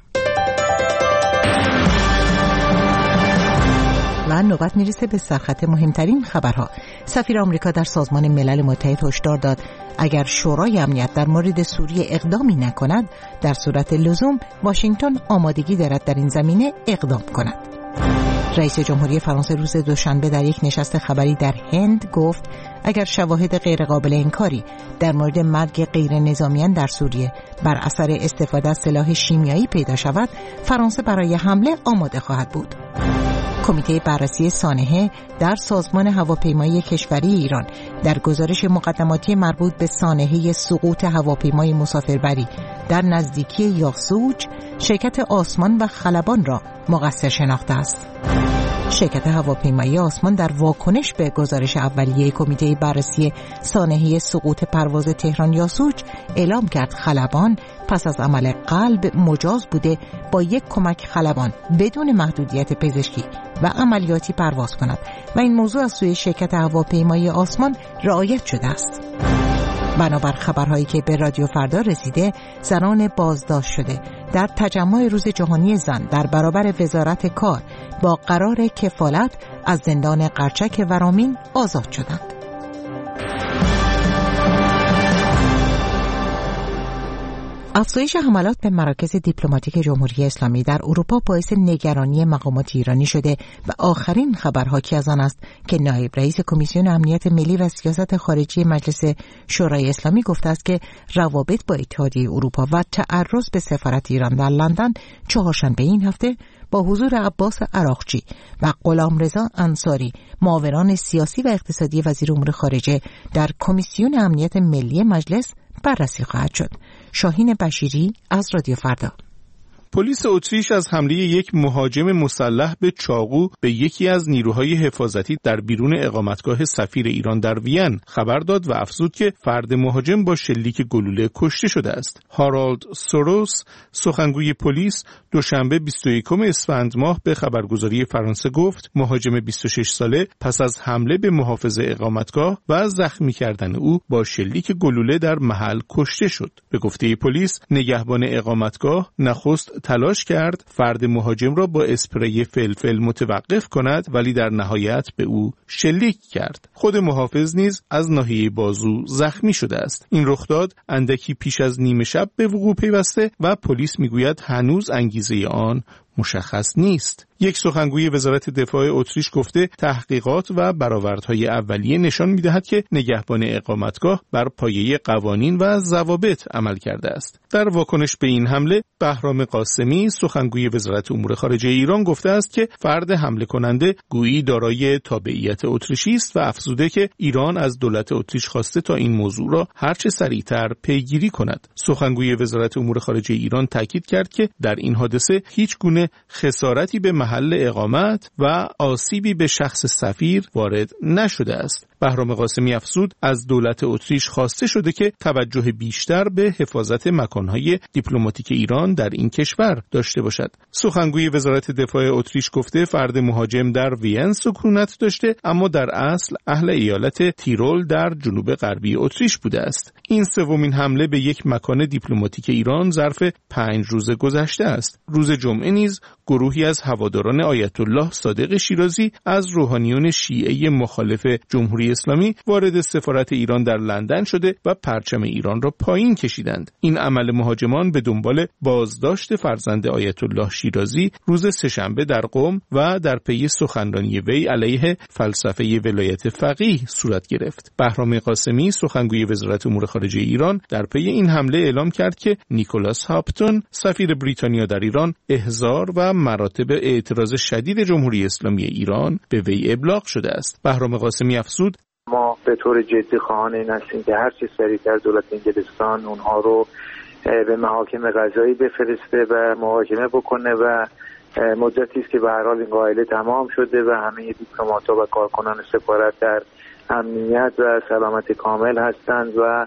و نوبت میرسه به سرخط مهمترین خبرها. سفیر آمریکا در سازمان ملل متحد هشدار داد اگر شورای امنیت در مورد سوریه اقدامی نکند در صورت لزوم واشنگتن آمادگی دارد در این زمینه اقدام کند. رئیس جمهوری فرانسه روز دوشنبه در یک نشست خبری در هند گفت اگر شواهد غیرقابل انکاری در مورد مرگ غیر نظامیان در سوریه بر اثر استفاده از سلاح شیمیایی پیدا شود فرانسه برای حمله آماده خواهد بود. کمیته بررسی سانحه در سازمان هواپیمایی کشوری ایران در گزارش مقدماتی مربوط به سانحه سقوط هواپیمای مسافربری در نزدیکی یاسوج شرکت آسمان و خلبان را مقصر شناخته است. شرکت هواپیمایی آسمان در واکنش به گزارش اولیه کمیته بررسی سانحه سقوط پرواز تهران یاسوج اعلام کرد خلبان پس از عمل قلب مجاز بوده با یک کمک خلبان بدون محدودیت پزشکی و عملیاتی پرواز کند و این موضوع از سوی شرکت هواپیمایی آسمان رعایت شده است. بنابر خبرهایی که به رادیو فردا رسیده زنان بازداشت شده در تجمع روز جهانی زن در برابر وزارت کار با قرار کفالت از زندان قرچک ورامین آزاد شدند. افزایش حملات به مراکز دیپلماتیک جمهوری اسلامی در اروپا باعث نگرانی مقامات ایرانی شده و آخرین خبر حاکی از آن است که نایب رئیس کمیسیون امنیت ملی و سیاست خارجی مجلس شورای اسلامی گفته است که روابط با اتحادیه اروپا و تعرض به سفارت ایران در لندن چهارشنبه این هفته با حضور عباس عراقچی و غلامرضا انصاری معاونان سیاسی و اقتصادی وزیر امور خارجه در کمیسیون امنیت ملی مجلس بررسی خواهد شد. شاهین بشیری از رادیو فردا. پلیس اتریش از حمله یک مهاجم مسلح به چاقو به یکی از نیروهای حفاظتی در بیرون اقامتگاه سفیر ایران در وین خبر داد و افزود که فرد مهاجم با شلیک گلوله کشته شده است. هارالد سوروس سخنگوی پلیس دوشنبه 21 اسفند ماه به خبرگزاری فرانسه گفت مهاجم 26 ساله پس از حمله به محافظ اقامتگاه و زخمی کردن او با شلیک گلوله در محل کشته شد. به گفته پلیس نگهبان اقامتگاه نخست تلاش کرد فرد مهاجم را با اسپری فلفل متوقف کند ولی در نهایت به او شلیک کرد. خود محافظ نیز از ناحیه بازو زخمی شده است. این رخداد اندکی پیش از نیمه شب به وقوع پیوسته و پلیس میگوید هنوز انگیزه آن مشخص نیست. یک سخنگوی وزارت دفاع اتریش گفته تحقیقات و برآوردهای اولیه نشان می‌دهد که نگهبان اقامتگاه بر پایه قوانین و ضوابط عمل کرده است. در واکنش به این حمله بهرام قاسمی سخنگوی وزارت امور خارجه ایران گفته است که فرد حمله کننده گویی دارای تابعیت اتریشی است و افزوده که ایران از دولت اتریش خواسته تا این موضوع را هرچه سریعتر پیگیری کند. سخنگوی وزارت امور خارجه ایران تاکید کرد که در این حادثه هیچ گونه خسارتی به محل اقامت و آسیبی به شخص سفیر وارد نشده است. بهرام قاسمی افزود از دولت اتریش خواسته شده که توجه بیشتر به حفاظت مکانهای دیپلماتیک ایران در این کشور داشته باشد. سخنگوی وزارت دفاع اتریش گفته فرد مهاجم در وین سکونت داشته اما در اصل اهل ایالت تیرول در جنوب غربی اتریش بوده است. این سومین حمله به یک مکان دیپلماتیک ایران ظرف 5 روز گذشته است. روز جمعه نیز گروهی از هواداران آیت الله صادق شیرازی از روحانیون شیعه مخالف جمهوری جمهوری اسلامی وارد سفارت ایران در لندن شده و پرچم ایران را پایین کشیدند. این عمل مهاجمان به دنبال بازداشت فرزند آیت الله شیرازی روز سه‌شنبه در قم و در پی سخنرانی وی علیه فلسفه ولایت فقیه صورت گرفت. بهرام قاسمی سخنگوی وزارت امور خارجه ایران در پی این حمله اعلام کرد که نیکولاس هاپتون سفیر بریتانیا در ایران احضار و مراتب اعتراض شدید جمهوری اسلامی ایران به وی ابلاغ شده است. بهرام قاسمی افزود: ما به طور جدی خواهان این هستیم که هر چه سریعتر دولت انگلستان اونها رو به محاکم قضایی بفرسته و محاکمه بکنه و مدتی است که به هر حال این قائله تمام شده و همه دیپلمات‌ها و کارکنان سفارت در امنیت و سلامت کامل هستند و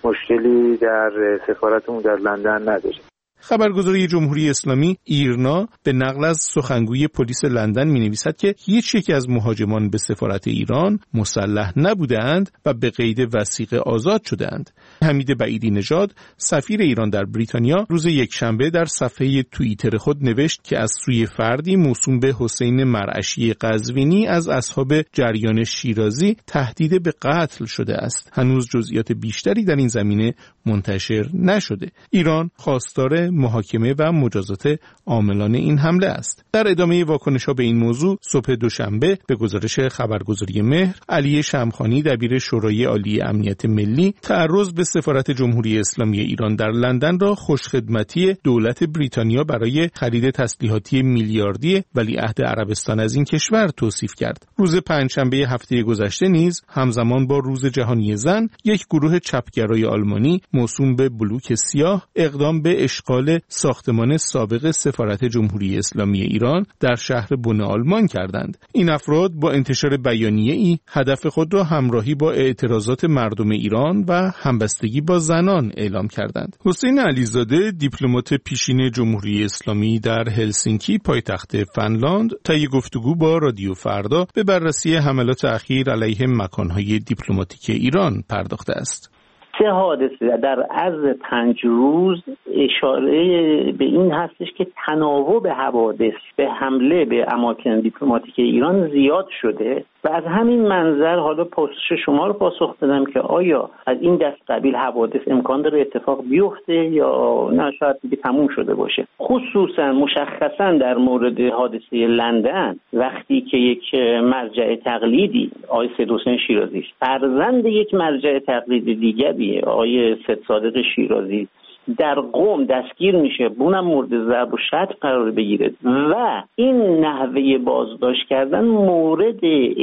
مشکلی در سفارتمون در لندن نداره. خبرگزاری جمهوری اسلامی ایرنا به نقل از سخنگوی پلیس لندن می‌نویسد که هیچ یک از مهاجمان به سفارت ایران مسلح نبودند و به قید وثیقه آزاد شدند. حمید بعیدی نژاد سفیر ایران در بریتانیا روز یکشنبه در صفحه توییتر خود نوشت که از سوی فردی موسوم به حسین مرعشی قزوینی از اصحاب جریان شیرازی تهدید به قتل شده است. هنوز جزئیات بیشتری در این زمینه منتشر نشده. ایران خواستار محاکمه و مجازات عاملان این حمله است. در ادامه واکنش‌ها به این موضوع صبح دوشنبه به گزارش خبرگزاری مهر، علی شمخانی دبیر شورای عالی امنیت ملی تعرض به سفارت جمهوری اسلامی ایران در لندن را خوشخدمتی دولت بریتانیا برای خرید تسلیحاتی میلیاردی ولیعهد عربستان از این کشور توصیف کرد. روز پنجشنبه هفته گذشته نیز همزمان با روز جهانی زن یک گروه چپگرای آلمانی موسوم به بلوک سیاه اقدام به اشغال ساختمان سابق سفارت جمهوری اسلامی ایران در شهر بن آلمان کردند. این افراد با انتشار بیانیه‌ای هدف خود را همراهی با اعتراضات مردم ایران و همبستگی با زنان اعلام کردند. حسین علیزاده دیپلمات پیشین جمهوری اسلامی در هلسینکی پایتخت فنلاند طی گفتگو با رادیو فردا به بررسی حملات اخیر علیه مکان‌های دیپلماتیک ایران پرداخته است. 3 حادثه در عرض 5 روز اشاره به این هستش که تناوب حوادث به حمله به اماکن دیپلماتیک ایران زیاد شده و از همین منظر حالا پرسش شما رو پاسخ بدم که آیا از این دست قبیل حوادث امکان داره اتفاق بیفته یا نه شاید دیگه تموم شده باشه. خصوصا مشخصا در مورد حادثه لندن وقتی که یک مرجع تقلیدی آقای سید حسین شیرازی فرزند یک مرجع تقلیدی دیگری آقای سید صادق شیرازی در قم دستگیر میشه، اونم مورد ضرب و شتم قرار بگیره و این نحوه بازداشت کردن مورد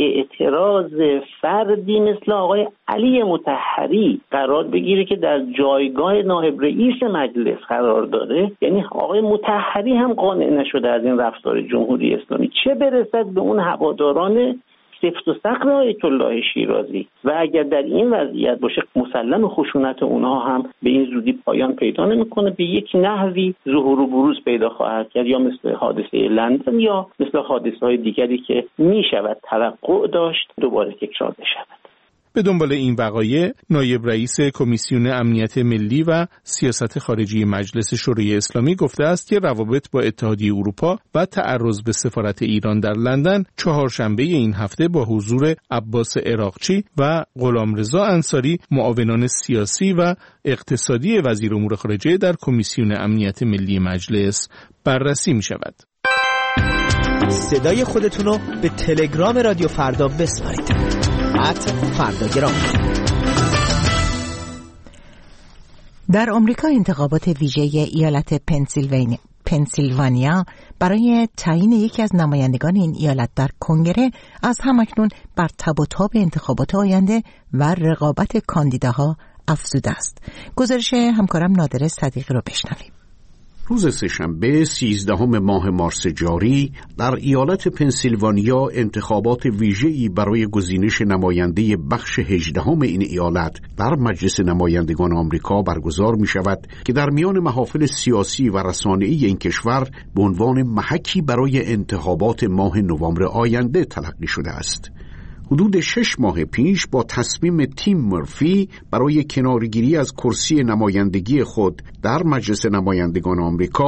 اعتراض فردی مثل آقای علی مطهری قرار بگیره که در جایگاه نایب رئیس مجلس قرار داره. یعنی آقای مطهری هم قانع نشده از این رفتار جمهوری اسلامی، چه برسد به اون هواداران سفت و سخت آیت الله شیرازی. و اگر در این وضعیت باشه مسلم خشونت اونها هم به این زودی پایان پیدا نمیکنه، به یک نحوی ظهور و بروز پیدا خواهد کرد، یا مثل حادثه لندن یا مثل حادثه‌های دیگری که میشود توقع داشت دوباره تکرار بشود. به دنبال این وقایع نایب رئیس کمیسیون امنیت ملی و سیاست خارجی مجلس شورای اسلامی گفته است که روابط با اتحادیه اروپا و تعرض به سفارت ایران در لندن چهارشنبه این هفته با حضور عباس عراقچی و غلامرضا انصاری معاونان سیاسی و اقتصادی وزیر امور خارجه در کمیسیون امنیت ملی مجلس بررسی می شود. صدای خودتون رو به تلگرام رادیو فردا بسپارید. فرداگرام. در آمریکا انتخابات ویژه ایالت پنسیلوانیا برای تعیین یکی از نمایندگان این ایالت در کنگره از همکنون بر تب و تاب انتخابات آینده و رقابت کاندیداها افزوده است. گزارش همکارم نادر صدیقی رو بشنویم. روز سه‌شنبه 13 ماه مارس جاری در ایالت پنسیلوانیا انتخابات ویژه‌ای برای گزینش نماینده بخش 18 این ایالت در مجلس نمایندگان آمریکا برگزار می شود که در میان محافل سیاسی و رسانه‌ای این کشور به عنوان محکی برای انتخابات ماه نوامبر آینده تلقی شده است. حدود 6 ماه پیش با تصمیم تیم مرفی برای کنارگیری از کرسی نمایندگی خود در مجلس نمایندگان آمریکا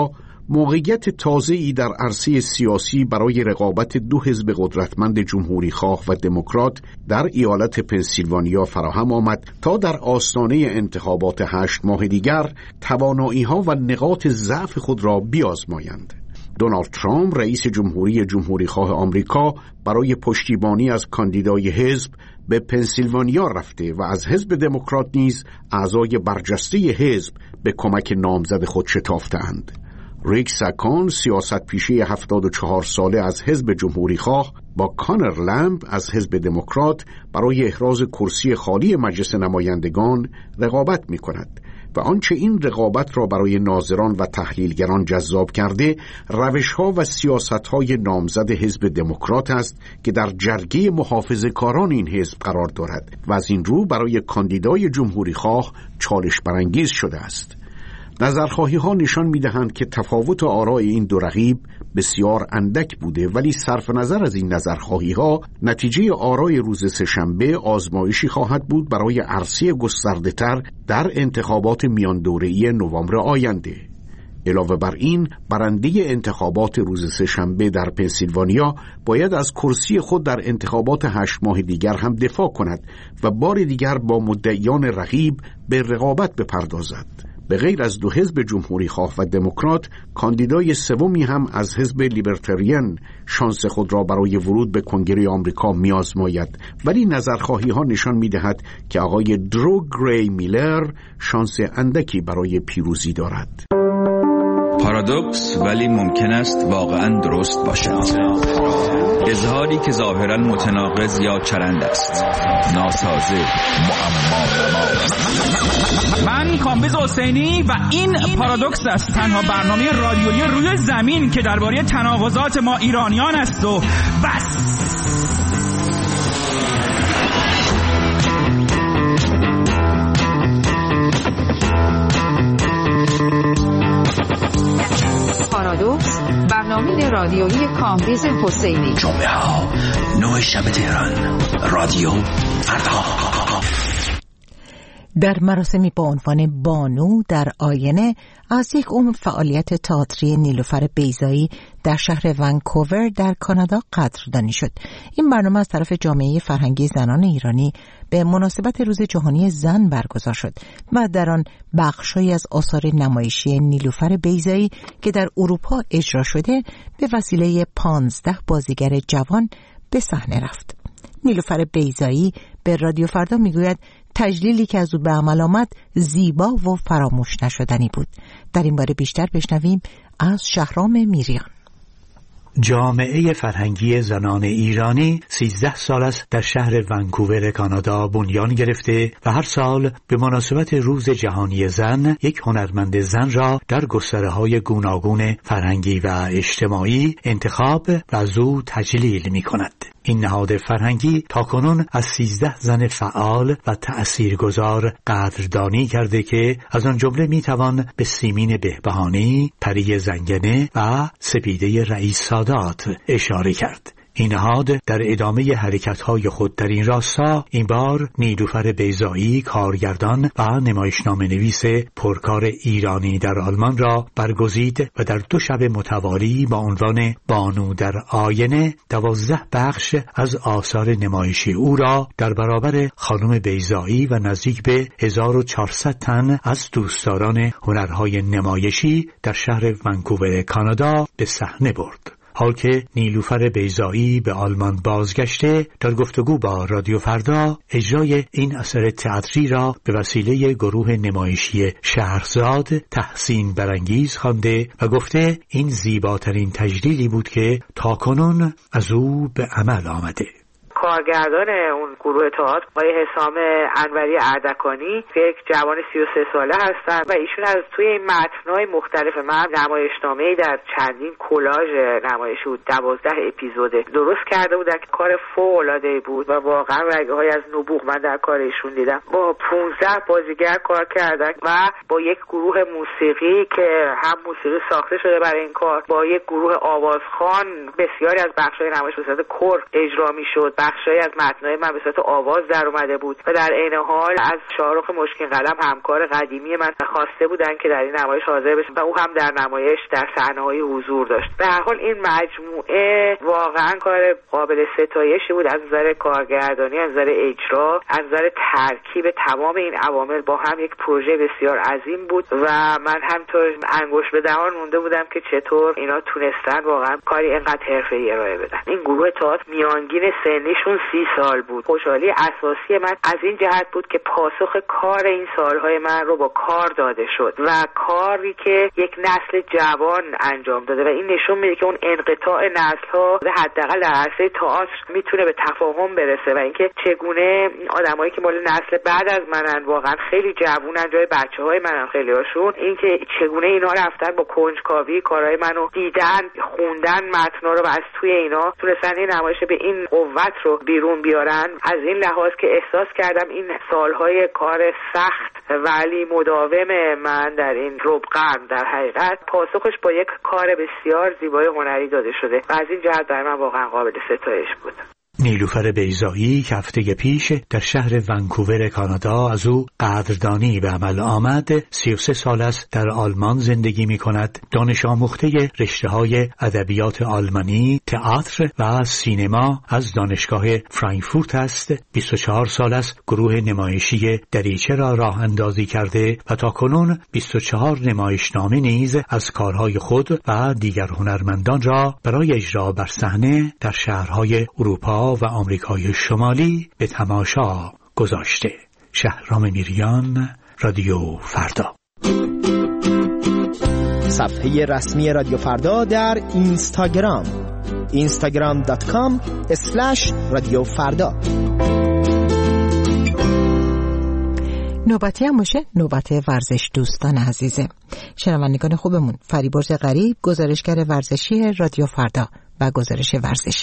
موقعیت تازه‌ای در عرصه سیاسی برای رقابت دو حزب قدرتمند جمهوریخواه و دموکرات در ایالت پنسیلوانیا فراهم آمد تا در آستانه انتخابات 8 ماه دیگر توانایی‌ها و نقاط ضعف خود را بیازمایند. دونالد ترامپ رئیس جمهوری جمهوریخواه آمریکا برای پشتیبانی از کاندیدای حزب به پنسیلوانیا رفته و از حزب دموکرات نیز اعضای برجسته حزب به کمک نامزد خود شتافتند. ریک ساکان سیاست پیشه 74 ساله از حزب جمهوریخواه با کانر لمب از حزب دموکرات برای احراز کرسی خالی مجلس نمایندگان رقابت می کند و آنچه این رقابت را برای ناظران و تحلیلگران جذاب کرده روش‌ها و سیاست‌های نامزد حزب دموکرات است که در جرگه محافظه‌کاران این حزب قرار دارد و از این رو برای کاندیدای جمهوریخواه چالش برانگیز شده است. نظرخواهی‌ها نشان می‌دهند که تفاوت آراء این دو رقیب بسیار اندک بوده، ولی صرف نظر از این نظرخواهی‌ها نتیجه آراء روز سه‌شنبه آزمایشی خواهد بود برای عرصه گسترده‌تر در انتخابات میان دوره‌ای نوامبر آینده. علاوه بر این، برنده انتخابات روز سه‌شنبه در پنسیلوانیا باید از کرسی خود در انتخابات 8 ماه دیگر هم دفاع کند و بار دیگر با مدعیان رقیب به رقابت بپردازد. به غیر از دو حزب جمهوریخواه و دموکرات، کاندیدای سومی هم از حزب لیبرتریان شانس خود را برای ورود به کنگره آمریکا می‌آزماید، ولی نظرخواهی‌ها نشان می‌دهد که آقای درو گری میلر شانس اندکی برای پیروزی دارد. پارادوکس ولی ممکن است واقعاً درست باشد. اظهاری که ظاهراً متناقض یا چرند است، ناسازه، معما. من کامبیز حسینی و این پارادوکس است، تنها برنامه رادیویی روی زمین که درباره تناقضات ما ایرانیان است و بس. پارادوکس، برنامه رادیویی کامبیز حسینی. جمعه ها 9 شب تهران، رادیو فردا. در مراسمی با عنوان بانو در آینه از یک عمر فعالیت تئاتری نیلوفر بیضایی در شهر ونکوور در کانادا قدردانی شد. این برنامه از طرف جامعه فرهنگی زنان ایرانی به مناسبت روز جهانی زن برگزار شد و در آن بخشی از آثار نمایشی نیلوفر بیضایی که در اروپا اجرا شده به وسیله 15 بازیگر جوان به صحنه رفت. نیلوفر بیضایی به رادیو فردا میگوید تجلیلی که از او به عمل آمد زیبا و فراموش نشدنی بود. در این باره بیشتر بشنویم از شهرام میریان. جامعه فرهنگی زنان ایرانی 13 سال است در شهر ونکوور کانادا بنیان گرفته و هر سال به مناسبت روز جهانی زن یک هنرمند زن را در گستره‌های گوناگون فرهنگی و اجتماعی انتخاب و از او تجلیل می‌کند. این نهاد فرهنگی تاکنون از 13 زن فعال و تأثیرگذار قدردانی کرده که از آن جمله میتوان به سیمین بهبهانی، پری زنگنه و سپیده رئیس سادات اشاره کرد. این نهاد در ادامه حرکت‌های خود در این راستا این بار نیلوفر بیضایی کارگردان و نمایشنامه نویس پرکار ایرانی در آلمان را برگزید و در 2 شب متوالی با عنوان بانو در آینه 12 بخش از آثار نمایشی او را در برابر خانم بیضایی و نزدیک به 1400 تن از دوستداران هنرهای نمایشی در شهر ونکوور کانادا به صحنه برد. حال که نیلوفر بیضایی به آلمان بازگشته، در گفتگو با رادیو فردا اجرای این اثر تئاتری را به وسیله گروه نمایشی شهرزاد تحسین برانگیز خوانده و گفته این زیباترین تجلیلی بود که تاکنون از او به عمل آمده. کارگردان اون گروه تئاتر آقای حسام انوری اردکانی یک جوان 33 ساله هستن و ایشون از توی این متن‌های مختلف من نمایشنامه‌ای در چندین کلاژ نمایشی بود 12 اپیزود درست کرده بودن که کار فوق‌العاده‌ای بود و واقعا رگه‌های از نبوغ من در کار ایشون دیدم. با 15 بازیگر کار کردن و با یک گروه موسیقی که هم موسیقی ساخته شده برای این کار، با یک گروه آوازخوان بسیاری از بخش‌های نمایش به صورت کور اجرا می‌شد. بخشایی از متنای من به صورت آواز در اومده بود و در عین حال از شاهرخ مشکین قلم همکار قدیمی من خواسته بودن که در این نمایش حاضر بشه و او هم در نمایش در صحنه‌های حضور داشت. به هر حال این مجموعه واقعا کار قابل ستایشی بود از نظر کارگردانی، از نظر اجرا، از نظر ترکیب تمام این عوامل با هم یک پروژه بسیار عظیم بود و من همطور انگشت به دهان مونده بودم که چطور اینا تونستن واقعا کاری اینقدر حرفه‌ای ارائه بدن. این گروه تئاتر میانگین سنیشون 30 سال بود. خوشحالی اساسی من از این جهت بود که پاسخ کار این سالهای من رو با کار داده شد و کاری که یک نسل جوان انجام داده و این نشون میده که اون انقطاع نسل‌ها حداقل در عرصه تئاتر میتونه به تفاهم برسه و اینکه چگونه آدمایی که مال نسل بعد از منن واقعا خیلی جوونن، جای بچه‌های منن خیلی هاشون، اینکه چگونه اینا رفتن با کنجکاوی کارهای منو دیدن، خوندن متنا رو و از توی اینا تونستن این نمایش به این قوت رو بیرون بیارن. از این لحاظ که احساس کردم این سالهای کار سخت ولی مداوم من در این ربع قرن در حقیقت پاسخش با یک کار بسیار زیبای هنری داده شده و از این جهت برای من واقعا قابل ستایش بود. نیلوفر بیضایی که هفته پیش در شهر ونکوور کانادا از او قدردانی به عمل آمد، 33 سال است در آلمان زندگی می کند. دانش آموخته رشته‌های ادبیات آلمانی، تئاتر و سینما از دانشگاه فرانکفورت است. 24 سال است گروه نمایشی دریچه را راه اندازی کرده و تا کنون 24 نمایشنامه نیز از کارهای خود و دیگر هنرمندان را برای اجرا بر صحنه در شهرهای اروپا و آمریکای شمالی به تماشا گذاشته. شهرام میریان، رادیو فردا. صفحه رسمی رادیو فردا در اینستاگرام instagram.com/رادیو فردا. نوبتی هم باشه، نوبت ورزش دوستان عزیزه. شنوندگان خوبمون، فریبرز غریب گزارشگر ورزشی رادیو فردا و گزارش ورزشی.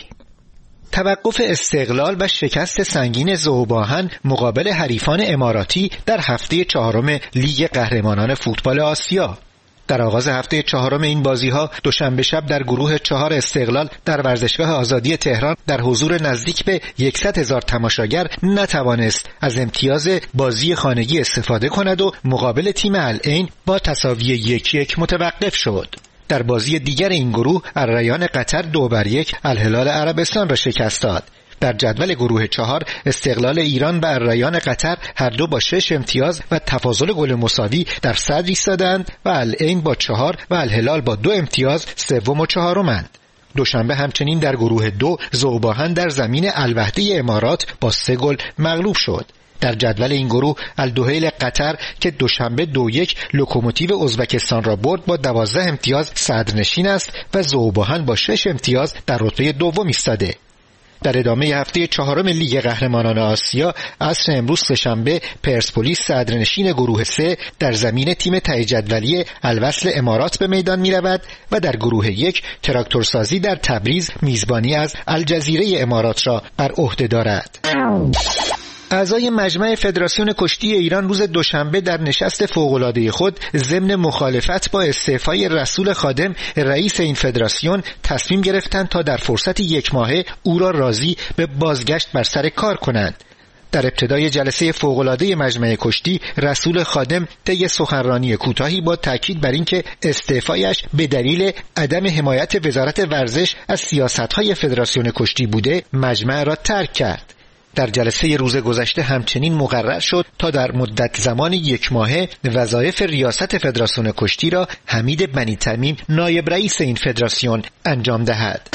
توقف استقلال و شکست سنگین ذوب‌آهن مقابل حریفان اماراتی در هفته چهارم لیگ قهرمانان فوتبال آسیا. در آغاز هفته چهارم این بازی‌ها دوشنبه شب در گروه 4 استقلال در ورزشگاه آزادی تهران در حضور نزدیک به 100,000 تماشاگر نتوانست از امتیاز بازی خانگی استفاده کند و مقابل تیم العین با تساوی 1-1 متوقف شد. در بازی دیگر این گروه الریان قطر 2-1 الهلال عربستان را شکست داد. در جدول گروه 4 استقلال ایران و الریان قطر هر دو با 6 امتیاز و تفاضل گل مساوی در صدر ایستادند و العین با 4 و الهلال با 2 امتیاز سوم و چهارمند. دوشنبه همچنین در گروه 2 ذوب‌آهن در زمین الوحده امارات با 3 گل مغلوب شد. در جدول این گروه الدحیل قطر که دوشنبه 2-1 لوکوموتیو ازبکستان را برد با 12 امتیاز صدرنشین است و ذوب‌آهن با 6 امتیاز در رتبه دوم ایستاده. در ادامه هفته چهارم لیگ قهرمانان آسیا عصر امروز سه‌شنبه پرسپولیس صدرنشین گروه 3 در زمین تیم ته جدولی الوصل امارات به میدان می رود و در گروه 1 تراکتورسازی در تبریز میزبانی از الجزیره امارات را بر عهده دارد. اعضای مجمع فدراسیون کشتی ایران روز دوشنبه در نشست فوق‌العاده خود ضمن مخالفت با استعفای رسول خادم رئیس این فدراسیون تصمیم گرفتند تا در فرصت 1 ماهه او را راضی به بازگشت بر سر کار کنند. در ابتدای جلسه فوق‌العاده مجمع کشتی رسول خادم طی سخنرانی کوتاهی با تاکید بر اینکه استعفایش به دلیل عدم حمایت وزارت ورزش از سیاست‌های فدراسیون کشتی بوده مجمع را ترک کرد. در جلسه روز گذشته همچنین مقرر شد تا در مدت زمان 1 ماهه وظایف ریاست فدراسیون کشتی را حمید بنی تمیم نایب رئیس این فدراسیون انجام دهد.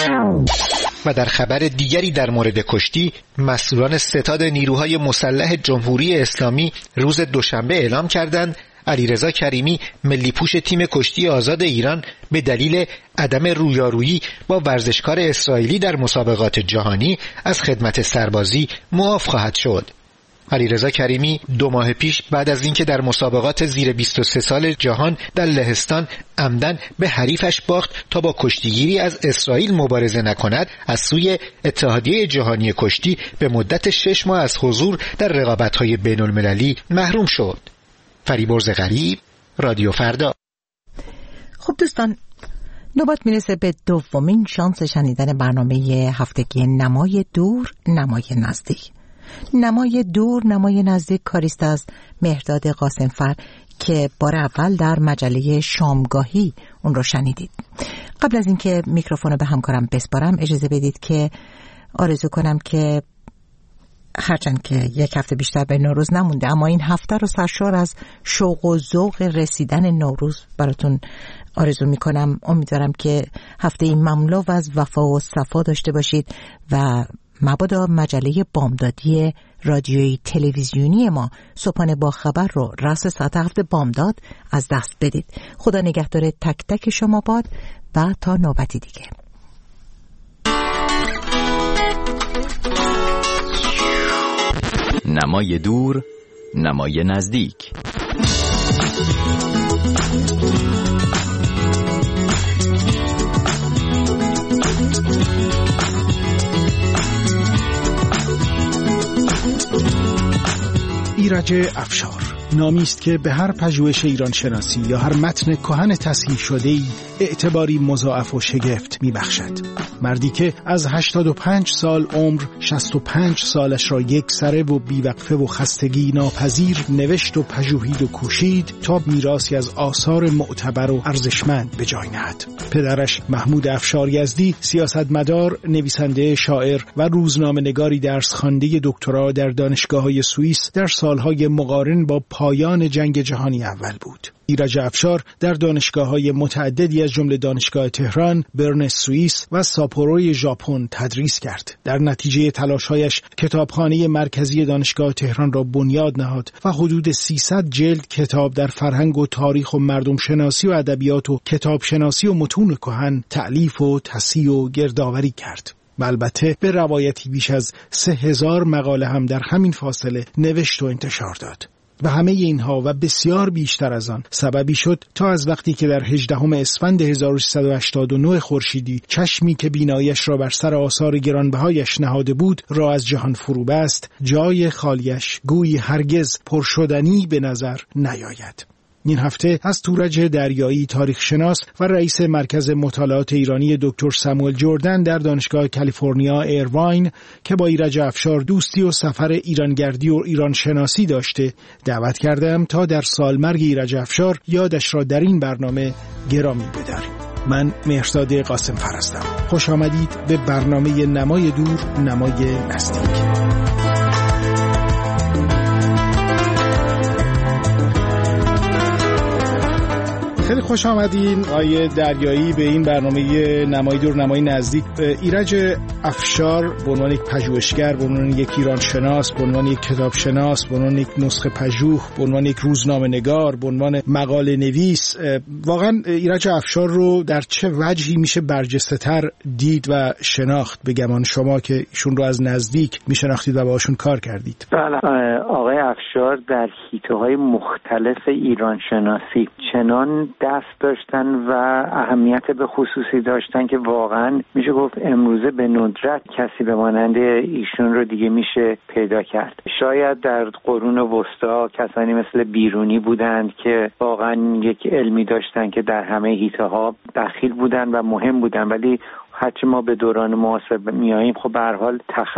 و در خبر دیگری در مورد کشتی، مسئولان ستاد نیروهای مسلح جمهوری اسلامی روز دوشنبه اعلام کردند علیرضا کریمی ملی پوش تیم کشتی آزاد ایران به دلیل عدم رویارویی با ورزشکار اسرائیلی در مسابقات جهانی از خدمت سربازی معاف خواهد شد. علیرضا کریمی 2 ماه پیش بعد از اینکه در مسابقات زیر 23 سال جهان در لهستان عمدن به حریفش باخت تا با کشتیگیری از اسرائیل مبارزه نکند، از سوی اتحادیه جهانی کشتی به مدت 6 ماه از حضور در رقابت‌های بین‌المللی محروم شد. فریبرز غریب، رادیو فردا. خب دوستان، نوبت میرسه به دومین شانس شنیدن برنامه هفتگی نمای دور نمای نزدیک. نمای دور نمای نزدیک کاریست از مهرداد قاسمفر که بار اول در مجله شامگاهی اون رو شنیدید. قبل از اینکه میکروفون رو به همکارم بسپارم اجازه بدید که آرزو کنم که هرچند که یک هفته بیشتر به نوروز نمونده اما این هفته رو سرشار از شوق و ذوق رسیدن نوروز براتون آرزو میکنم. امیدوارم که هفته این مملو از وفا و صفا داشته باشید و مبادا مجله بامدادی رادیویی تلویزیونی ما صبحانه با خبر رو راس ساعت 7 بامداد از دست بدید. خدا نگهدار تک تک شما باد و تا نوبتی دیگه. نمای دور نمای نزدیک. ایرج افشار نامی است که به هر پژوهش ایران شناسی یا هر متن کهن تصحیح شده‌ای اعتباری مضاعف و شگفت می‌بخشد. مردی که از 85 سال عمر 65 سالش را یک سره و بیوقفه و خستگی ناپذیر نوشت و پژوهید و کوشید تا میراثی از آثار معتبر و ارزشمند به جای نهد. پدرش محمود افشار یزدی سیاستمدار، نویسنده، شاعر و روزنامه‌نگاری درس خوانده دکترا در دانشگاه‌های سوئیس در سالهای مقارن با پایان جنگ جهانی اول بود. ایرج افشار در دانشگاه‌های متعددی از جمله دانشگاه تهران، برن سوئیس و ساپورو ژاپن تدریس کرد. در نتیجه تلاش‌هایش کتابخانه مرکزی دانشگاه تهران را بنیاد نهاد و حدود 300 جلد کتاب در فرهنگ و تاریخ و مردم شناسی و ادبیات و کتاب شناسی و متون کهن تألیف و تصحیح و گردآوری کرد. و البته به روایتی بیش از 3000 مقاله هم در همین فاصله نوشت و انتشار داد. و همه اینها و بسیار بیشتر از آن سببی شد تا از وقتی که در 18 اسفند 1389 خورشیدی چشمی که بینایش را بر سر آثار گرانبهایش نهاده بود را از جهان فرو بست، جای خالیش گویی هرگز پرشدنی به نظر نیاید. این هفته از تورج دریایی تاریخشناس و رئیس مرکز مطالعات ایرانی دکتر ساموئل جردن در دانشگاه کالیفرنیا ایرواین که با ایرج افشار دوستی و سفر ایرانگردی و ایران شناسی داشته دعوت کردم تا در سالمرگ ایرج افشار یادش را در این برنامه گرامی بداریم. من مهرداد قاسمفر هستم. خوش آمدید به برنامه نمای دور نمای نزدیک. خیلی خوش آمدین آیه دریایی به این برنامه نمای دور نمای نزدیک. ایرج افشار به عنوان یک پژوهشگر، به عنوان یک ایران شناس، به عنوان یک کتاب شناس، به عنوان یک نسخه پژوه، به عنوان یک روزنامه نگار، به عنوان مقاله نویس، واقعا ایرج افشار رو در چه وجهی میشه برجسته تر دید و شناخت؟ به گمان شما که ایشون رو از نزدیک میشناختید و باهاشون کار کردید. بله، آقای افشار در حیطه‌های مختلف ایران شناسی چنان دست داشتن و اهمیت به خصوصی داشتن که واقعا میشه گفت امروزه به ندرت کسی به مانند ایشون رو دیگه میشه پیدا کرد. شاید در قرون وسطا کسانی مثل بیرونی بودند که واقعا یک علمی داشتن که در همه حیطه‌ها دخیل بودن و مهم بودن، ولی هرچی ما به دوران معاصر میاییم خب به هر حال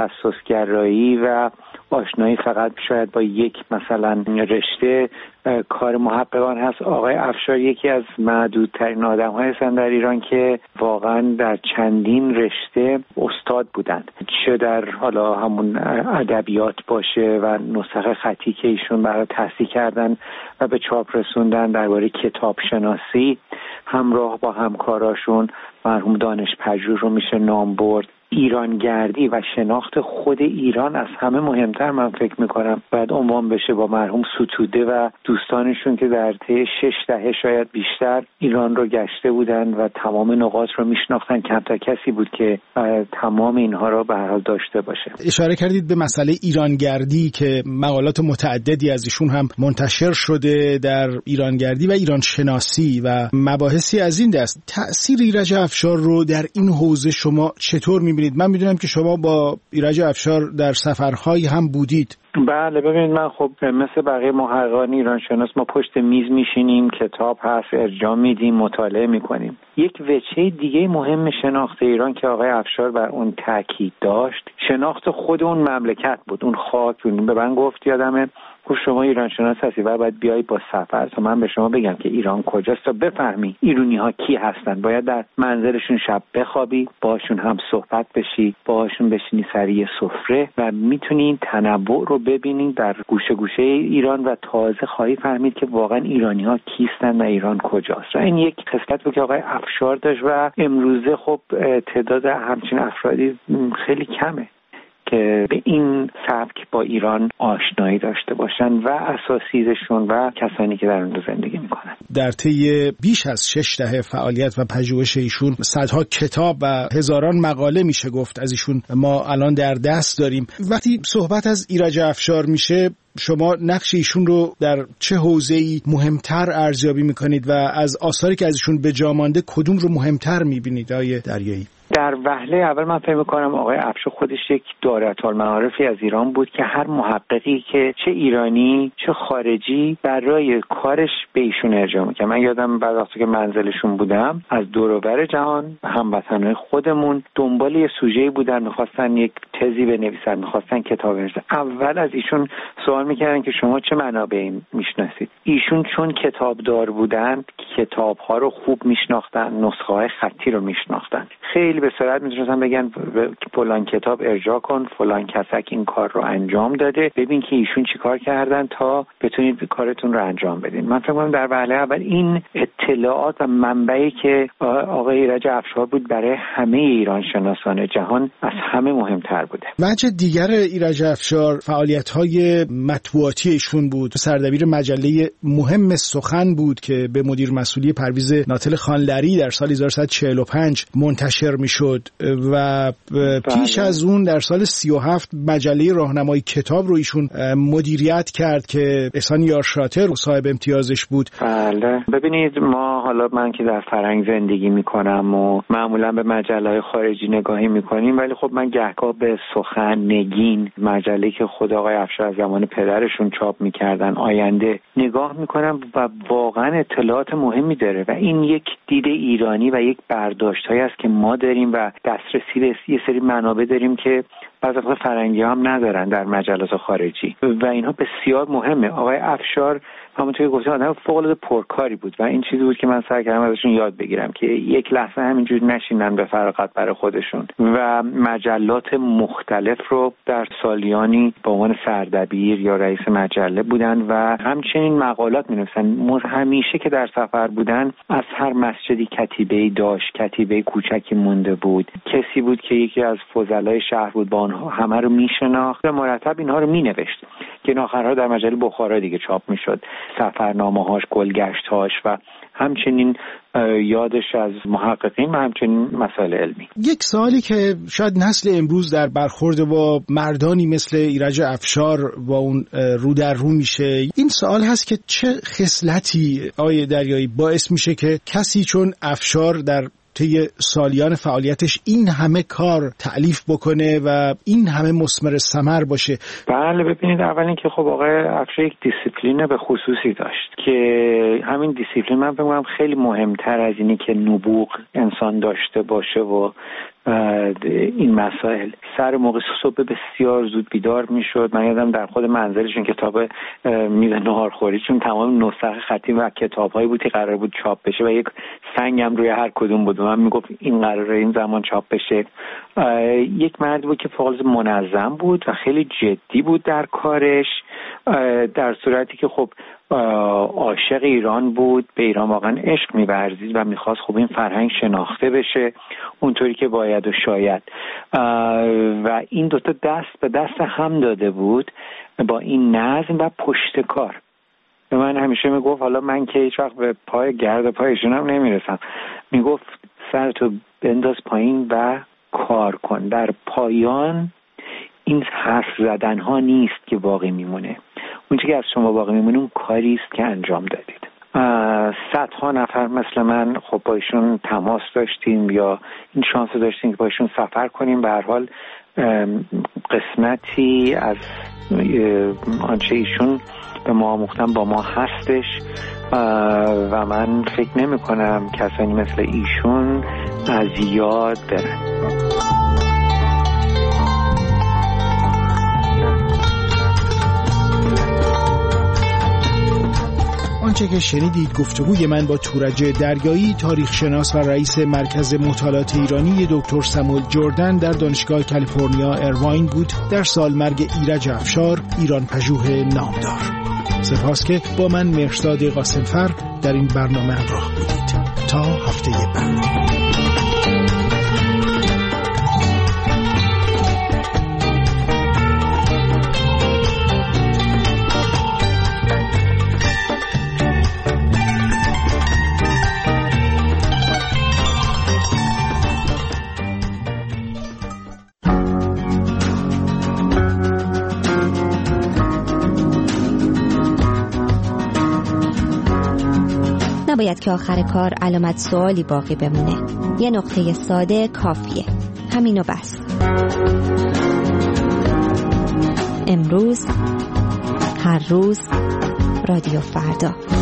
تخصصگرایی و آشنایی فقط شاید با یک مثلا رشته کار محققان هست. آقای افشار یکی از معدودترین آدم‌هایی هستند در ایران که واقعا در چندین رشته استاد بودند، چه در حالا همون ادبیات باشه و نسخه خطی که ایشون برای تصحیح کردن و به چاپ رسوندن، درباره کتاب شناسی همراه با همکاراشون مرحوم دانش پژوه رو میشه نام برد. ایرانگردی و شناخت خود ایران از همه مهمتر من فکر میکنم باید عنوان بشه با مرحوم ستوده و دوستانشون که در طی 6 دهه شاید بیشتر ایران رو گشته بودن و تمام نقاط رو میشناختن. کمتر کسی بود که تمام اینها رو به هر حال داشته باشه. اشاره کردید به مسئله ایرانگردی که مقالات متعددی از ایشون هم منتشر شده در ایرانگردی و ایران شناسی و مباحثی از این دست. تأثیر ایرج افشار رو در این حوزه شما چطور می‌بینید؟ من میدونم که شما با ایرج افشار در سفرهایی هم بودید. بله ببینید، من خب مثل بقیه محققان ایران شناس ما پشت میز میشینیم، کتاب هست ارجاع میدیم، مطالعه میکنیم. یک وجه دیگه مهم شناخت ایران که آقای افشار بر اون تاکید داشت، شناخت خود اون مملکت بود، اون خاک. به من گفت، یادمه گفت شما ایران شناس هستی و باید بیایی با سفر تا من به شما بگم که ایران کجاست تا بفهمی ایرانی ها کی هستن. باید در منزلشون شب بخوابی، باهاشون هم صحبت بشی، باهاشون بشینی سر یه سفره و میتونی این تنوع رو ببینی در گوشه گوشه ایران و تازه خواهی فهمید که واقعا ایرانی ها کیستن و ایران کجاست. و این یک خصلت بود که آقای افشار داشت و امروزه خب تعداد همچین افرادی خیلی کمه که به این سبک با ایران آشنایی داشته باشن و اساتیدشون و کسانی که در اون زندگی میکنن. در طی بیش از 6 دهه فعالیت و پژوهش ایشون صدها کتاب و هزاران مقاله میشه گفت از ایشون ما الان در دست داریم. وقتی صحبت از ایرج افشار میشه، شما نقش ایشون رو در چه حوزه‌ای مهمتر ارزیابی میکنید و از آثاری که از ایشون به جا مانده کدوم رو مهمتر میبینید آقای دریایی؟ در وهله اول من فکر می‌کنم آقای افشار خودش یک دایره‌المعارفی از ایران بود که هر محققی که چه ایرانی چه خارجی برای کارش به ایشون ارجاع می‌کرد. من یادم بعد وقتی که منزلشون بودم، از دور و بر جهان هموطنای خودمون دنبال یه سوژه‌ای بودن، می‌خواستن یک تزی بنویسن، می‌خواستن کتاب بنویسن. اول از ایشون سوال می‌کردن که شما چه منابعی میشناسید؟ ایشون چون کتابدار بودن، کتاب‌ها رو خوب میشناختن، نسخه‌های خطی رو میشناختن. خیلی به سرعت میتونستم بگن فلان کتاب ارجاع کن، فلان کسک این کار رو انجام داده، ببین که ایشون چیکار کردن تا بتونید کارتون رو انجام بدین. من فکر می‌کنم در وهله اول این اطلاعات و منبعی که آقای ایرج افشار بود برای همه ایران شناسان جهان از همه مهمتر بوده. وجه دیگر ایرج افشار فعالیت‌های مطبوعاتی ایشون بود. سردبیر مجله مهم سخن بود که به مدیر مسئولی پرویز ناتل خانلری در سال 1145 منتشر میشد و پیش از اون در سال 37 مجله راهنمای کتاب رو ایشون مدیریت کرد که احسان یارشاتر صاحب امتیازش بود. بله ببینید، ما حالا من که در فرنگ زندگی میکنم و معمولا به مجله‌های خارجی نگاهی میکنیم، ولی خب من گهگاه به سخن، نگین، مجله که خود آقای افشار از زمان پدرشون چاپ میکردن، آینده نگاه میکنم و واقعا اطلاعات مهمی داره و این یک دید ایرانی و یک برداشت‌هایی است که ما داریم و دسترسی به یه سری منابع داریم که بعضی وقتا فرنگی‌ها هم ندارن در مجلات خارجی و اینها بسیار مهمه. آقای افشار همونطور که گفتم آدم فوق‌العاده پرکاری بود و این چیزی بود که من سعی کردم ازشون یاد بگیرم که یک لحظه همینجوری نشینن به فراغت برای خودشون و مجلات مختلف رو در سالیانی به عنوان سردبیر یا رئیس مجله بودن و همچنین مقالات می‌نویسن. همیشه که در سفر بودن از هر مسجدی کتیبه‌ای داشت، کتیبه کوچکی مونده بود، کسی بود که یکی از فضلای شهر بود، با آنها همه رو میشناخت و مرتب اینها رو مینوشت که آخرها در مجله بخارا دیگه چاپ میشد، سفرنامه‌هاش، گلگشت‌هاش و همچنین یادش از محققین و همچنین مسائل علمی. یک سوالی که شاید نسل امروز در برخورد با مردانی مثل ایرج افشار با اون رو در رو میشه، این سوال هست که چه خصلتی آقای دریایی باعث میشه که کسی چون افشار در طی سالیان فعالیتش این همه کار تألیف بکنه و این همه مثمر ثمر باشه؟ بله ببینید، اول اینکه خب آقای افشار یک دیسیپلین به خصوصی داشت که همین دیسیپلین من فکر می‌کنم خیلی مهمتر از اینی که نبوغ انسان داشته باشه و این مسائل. سر موقع صبح بسیار زود بیدار میشد. من یادم در خود منزلشون کتاب میز ناهارخوری، چون تمام نسخ خطی و کتاب‌هایی بود که قرار بود چاپ بشه و یک سنگ هم روی هر کدوم بود و من میگفت این قراره این زمان چاپ بشه. یک مرد بود که فوق‌العاده منظم بود و خیلی جدی بود در کارش، در صورتی که خب عاشق ایران بود، به ایران واقعا عشق می‌ورزید و می‌خواست خب این فرهنگ شناخته بشه اونطوری که باید و شاید و این دوتا دست به دست هم داده بود با این نظم و پشتکار. به من همیشه میگفت، حالا من که هیچ وقت به پای گرد پایشون هم نمیرسم، میگفت سرتو بنداز پایین و کار کن. در پایان این حرف زدن ها نیست که باقی میمونه، اون چیزی که از شما باقی میمونه اون کاری است که انجام دادید. صدها نفر مثل من خب با ایشون تماس داشتیم یا این شانس داشتیم که با ایشون سفر کنیم. به هر حال قسمتی از آنچه ایشون به ما آموختن با ما هستش و من فکر نمی کنم کسانی مثل ایشون از یاد برن. آنچه که شنیدید گفتگوی من با تورج دریایی، تاریخ شناس و رئیس مرکز مطالعات ایرانی دکتر ساموئل جردن در دانشگاه کالیفرنیا ایرواین بود در سالمرگ ایرج افشار، ایران پژوه نامدار. سپاس که با من مرشاد قاسمفر در این برنامه همراه بودید. تا هفته بعد. نباید که آخر کار علامت سوالی باقی بمونه. یه نقطه ساده کافیه. همینو بس. امروز، هر روز، رادیو فردا.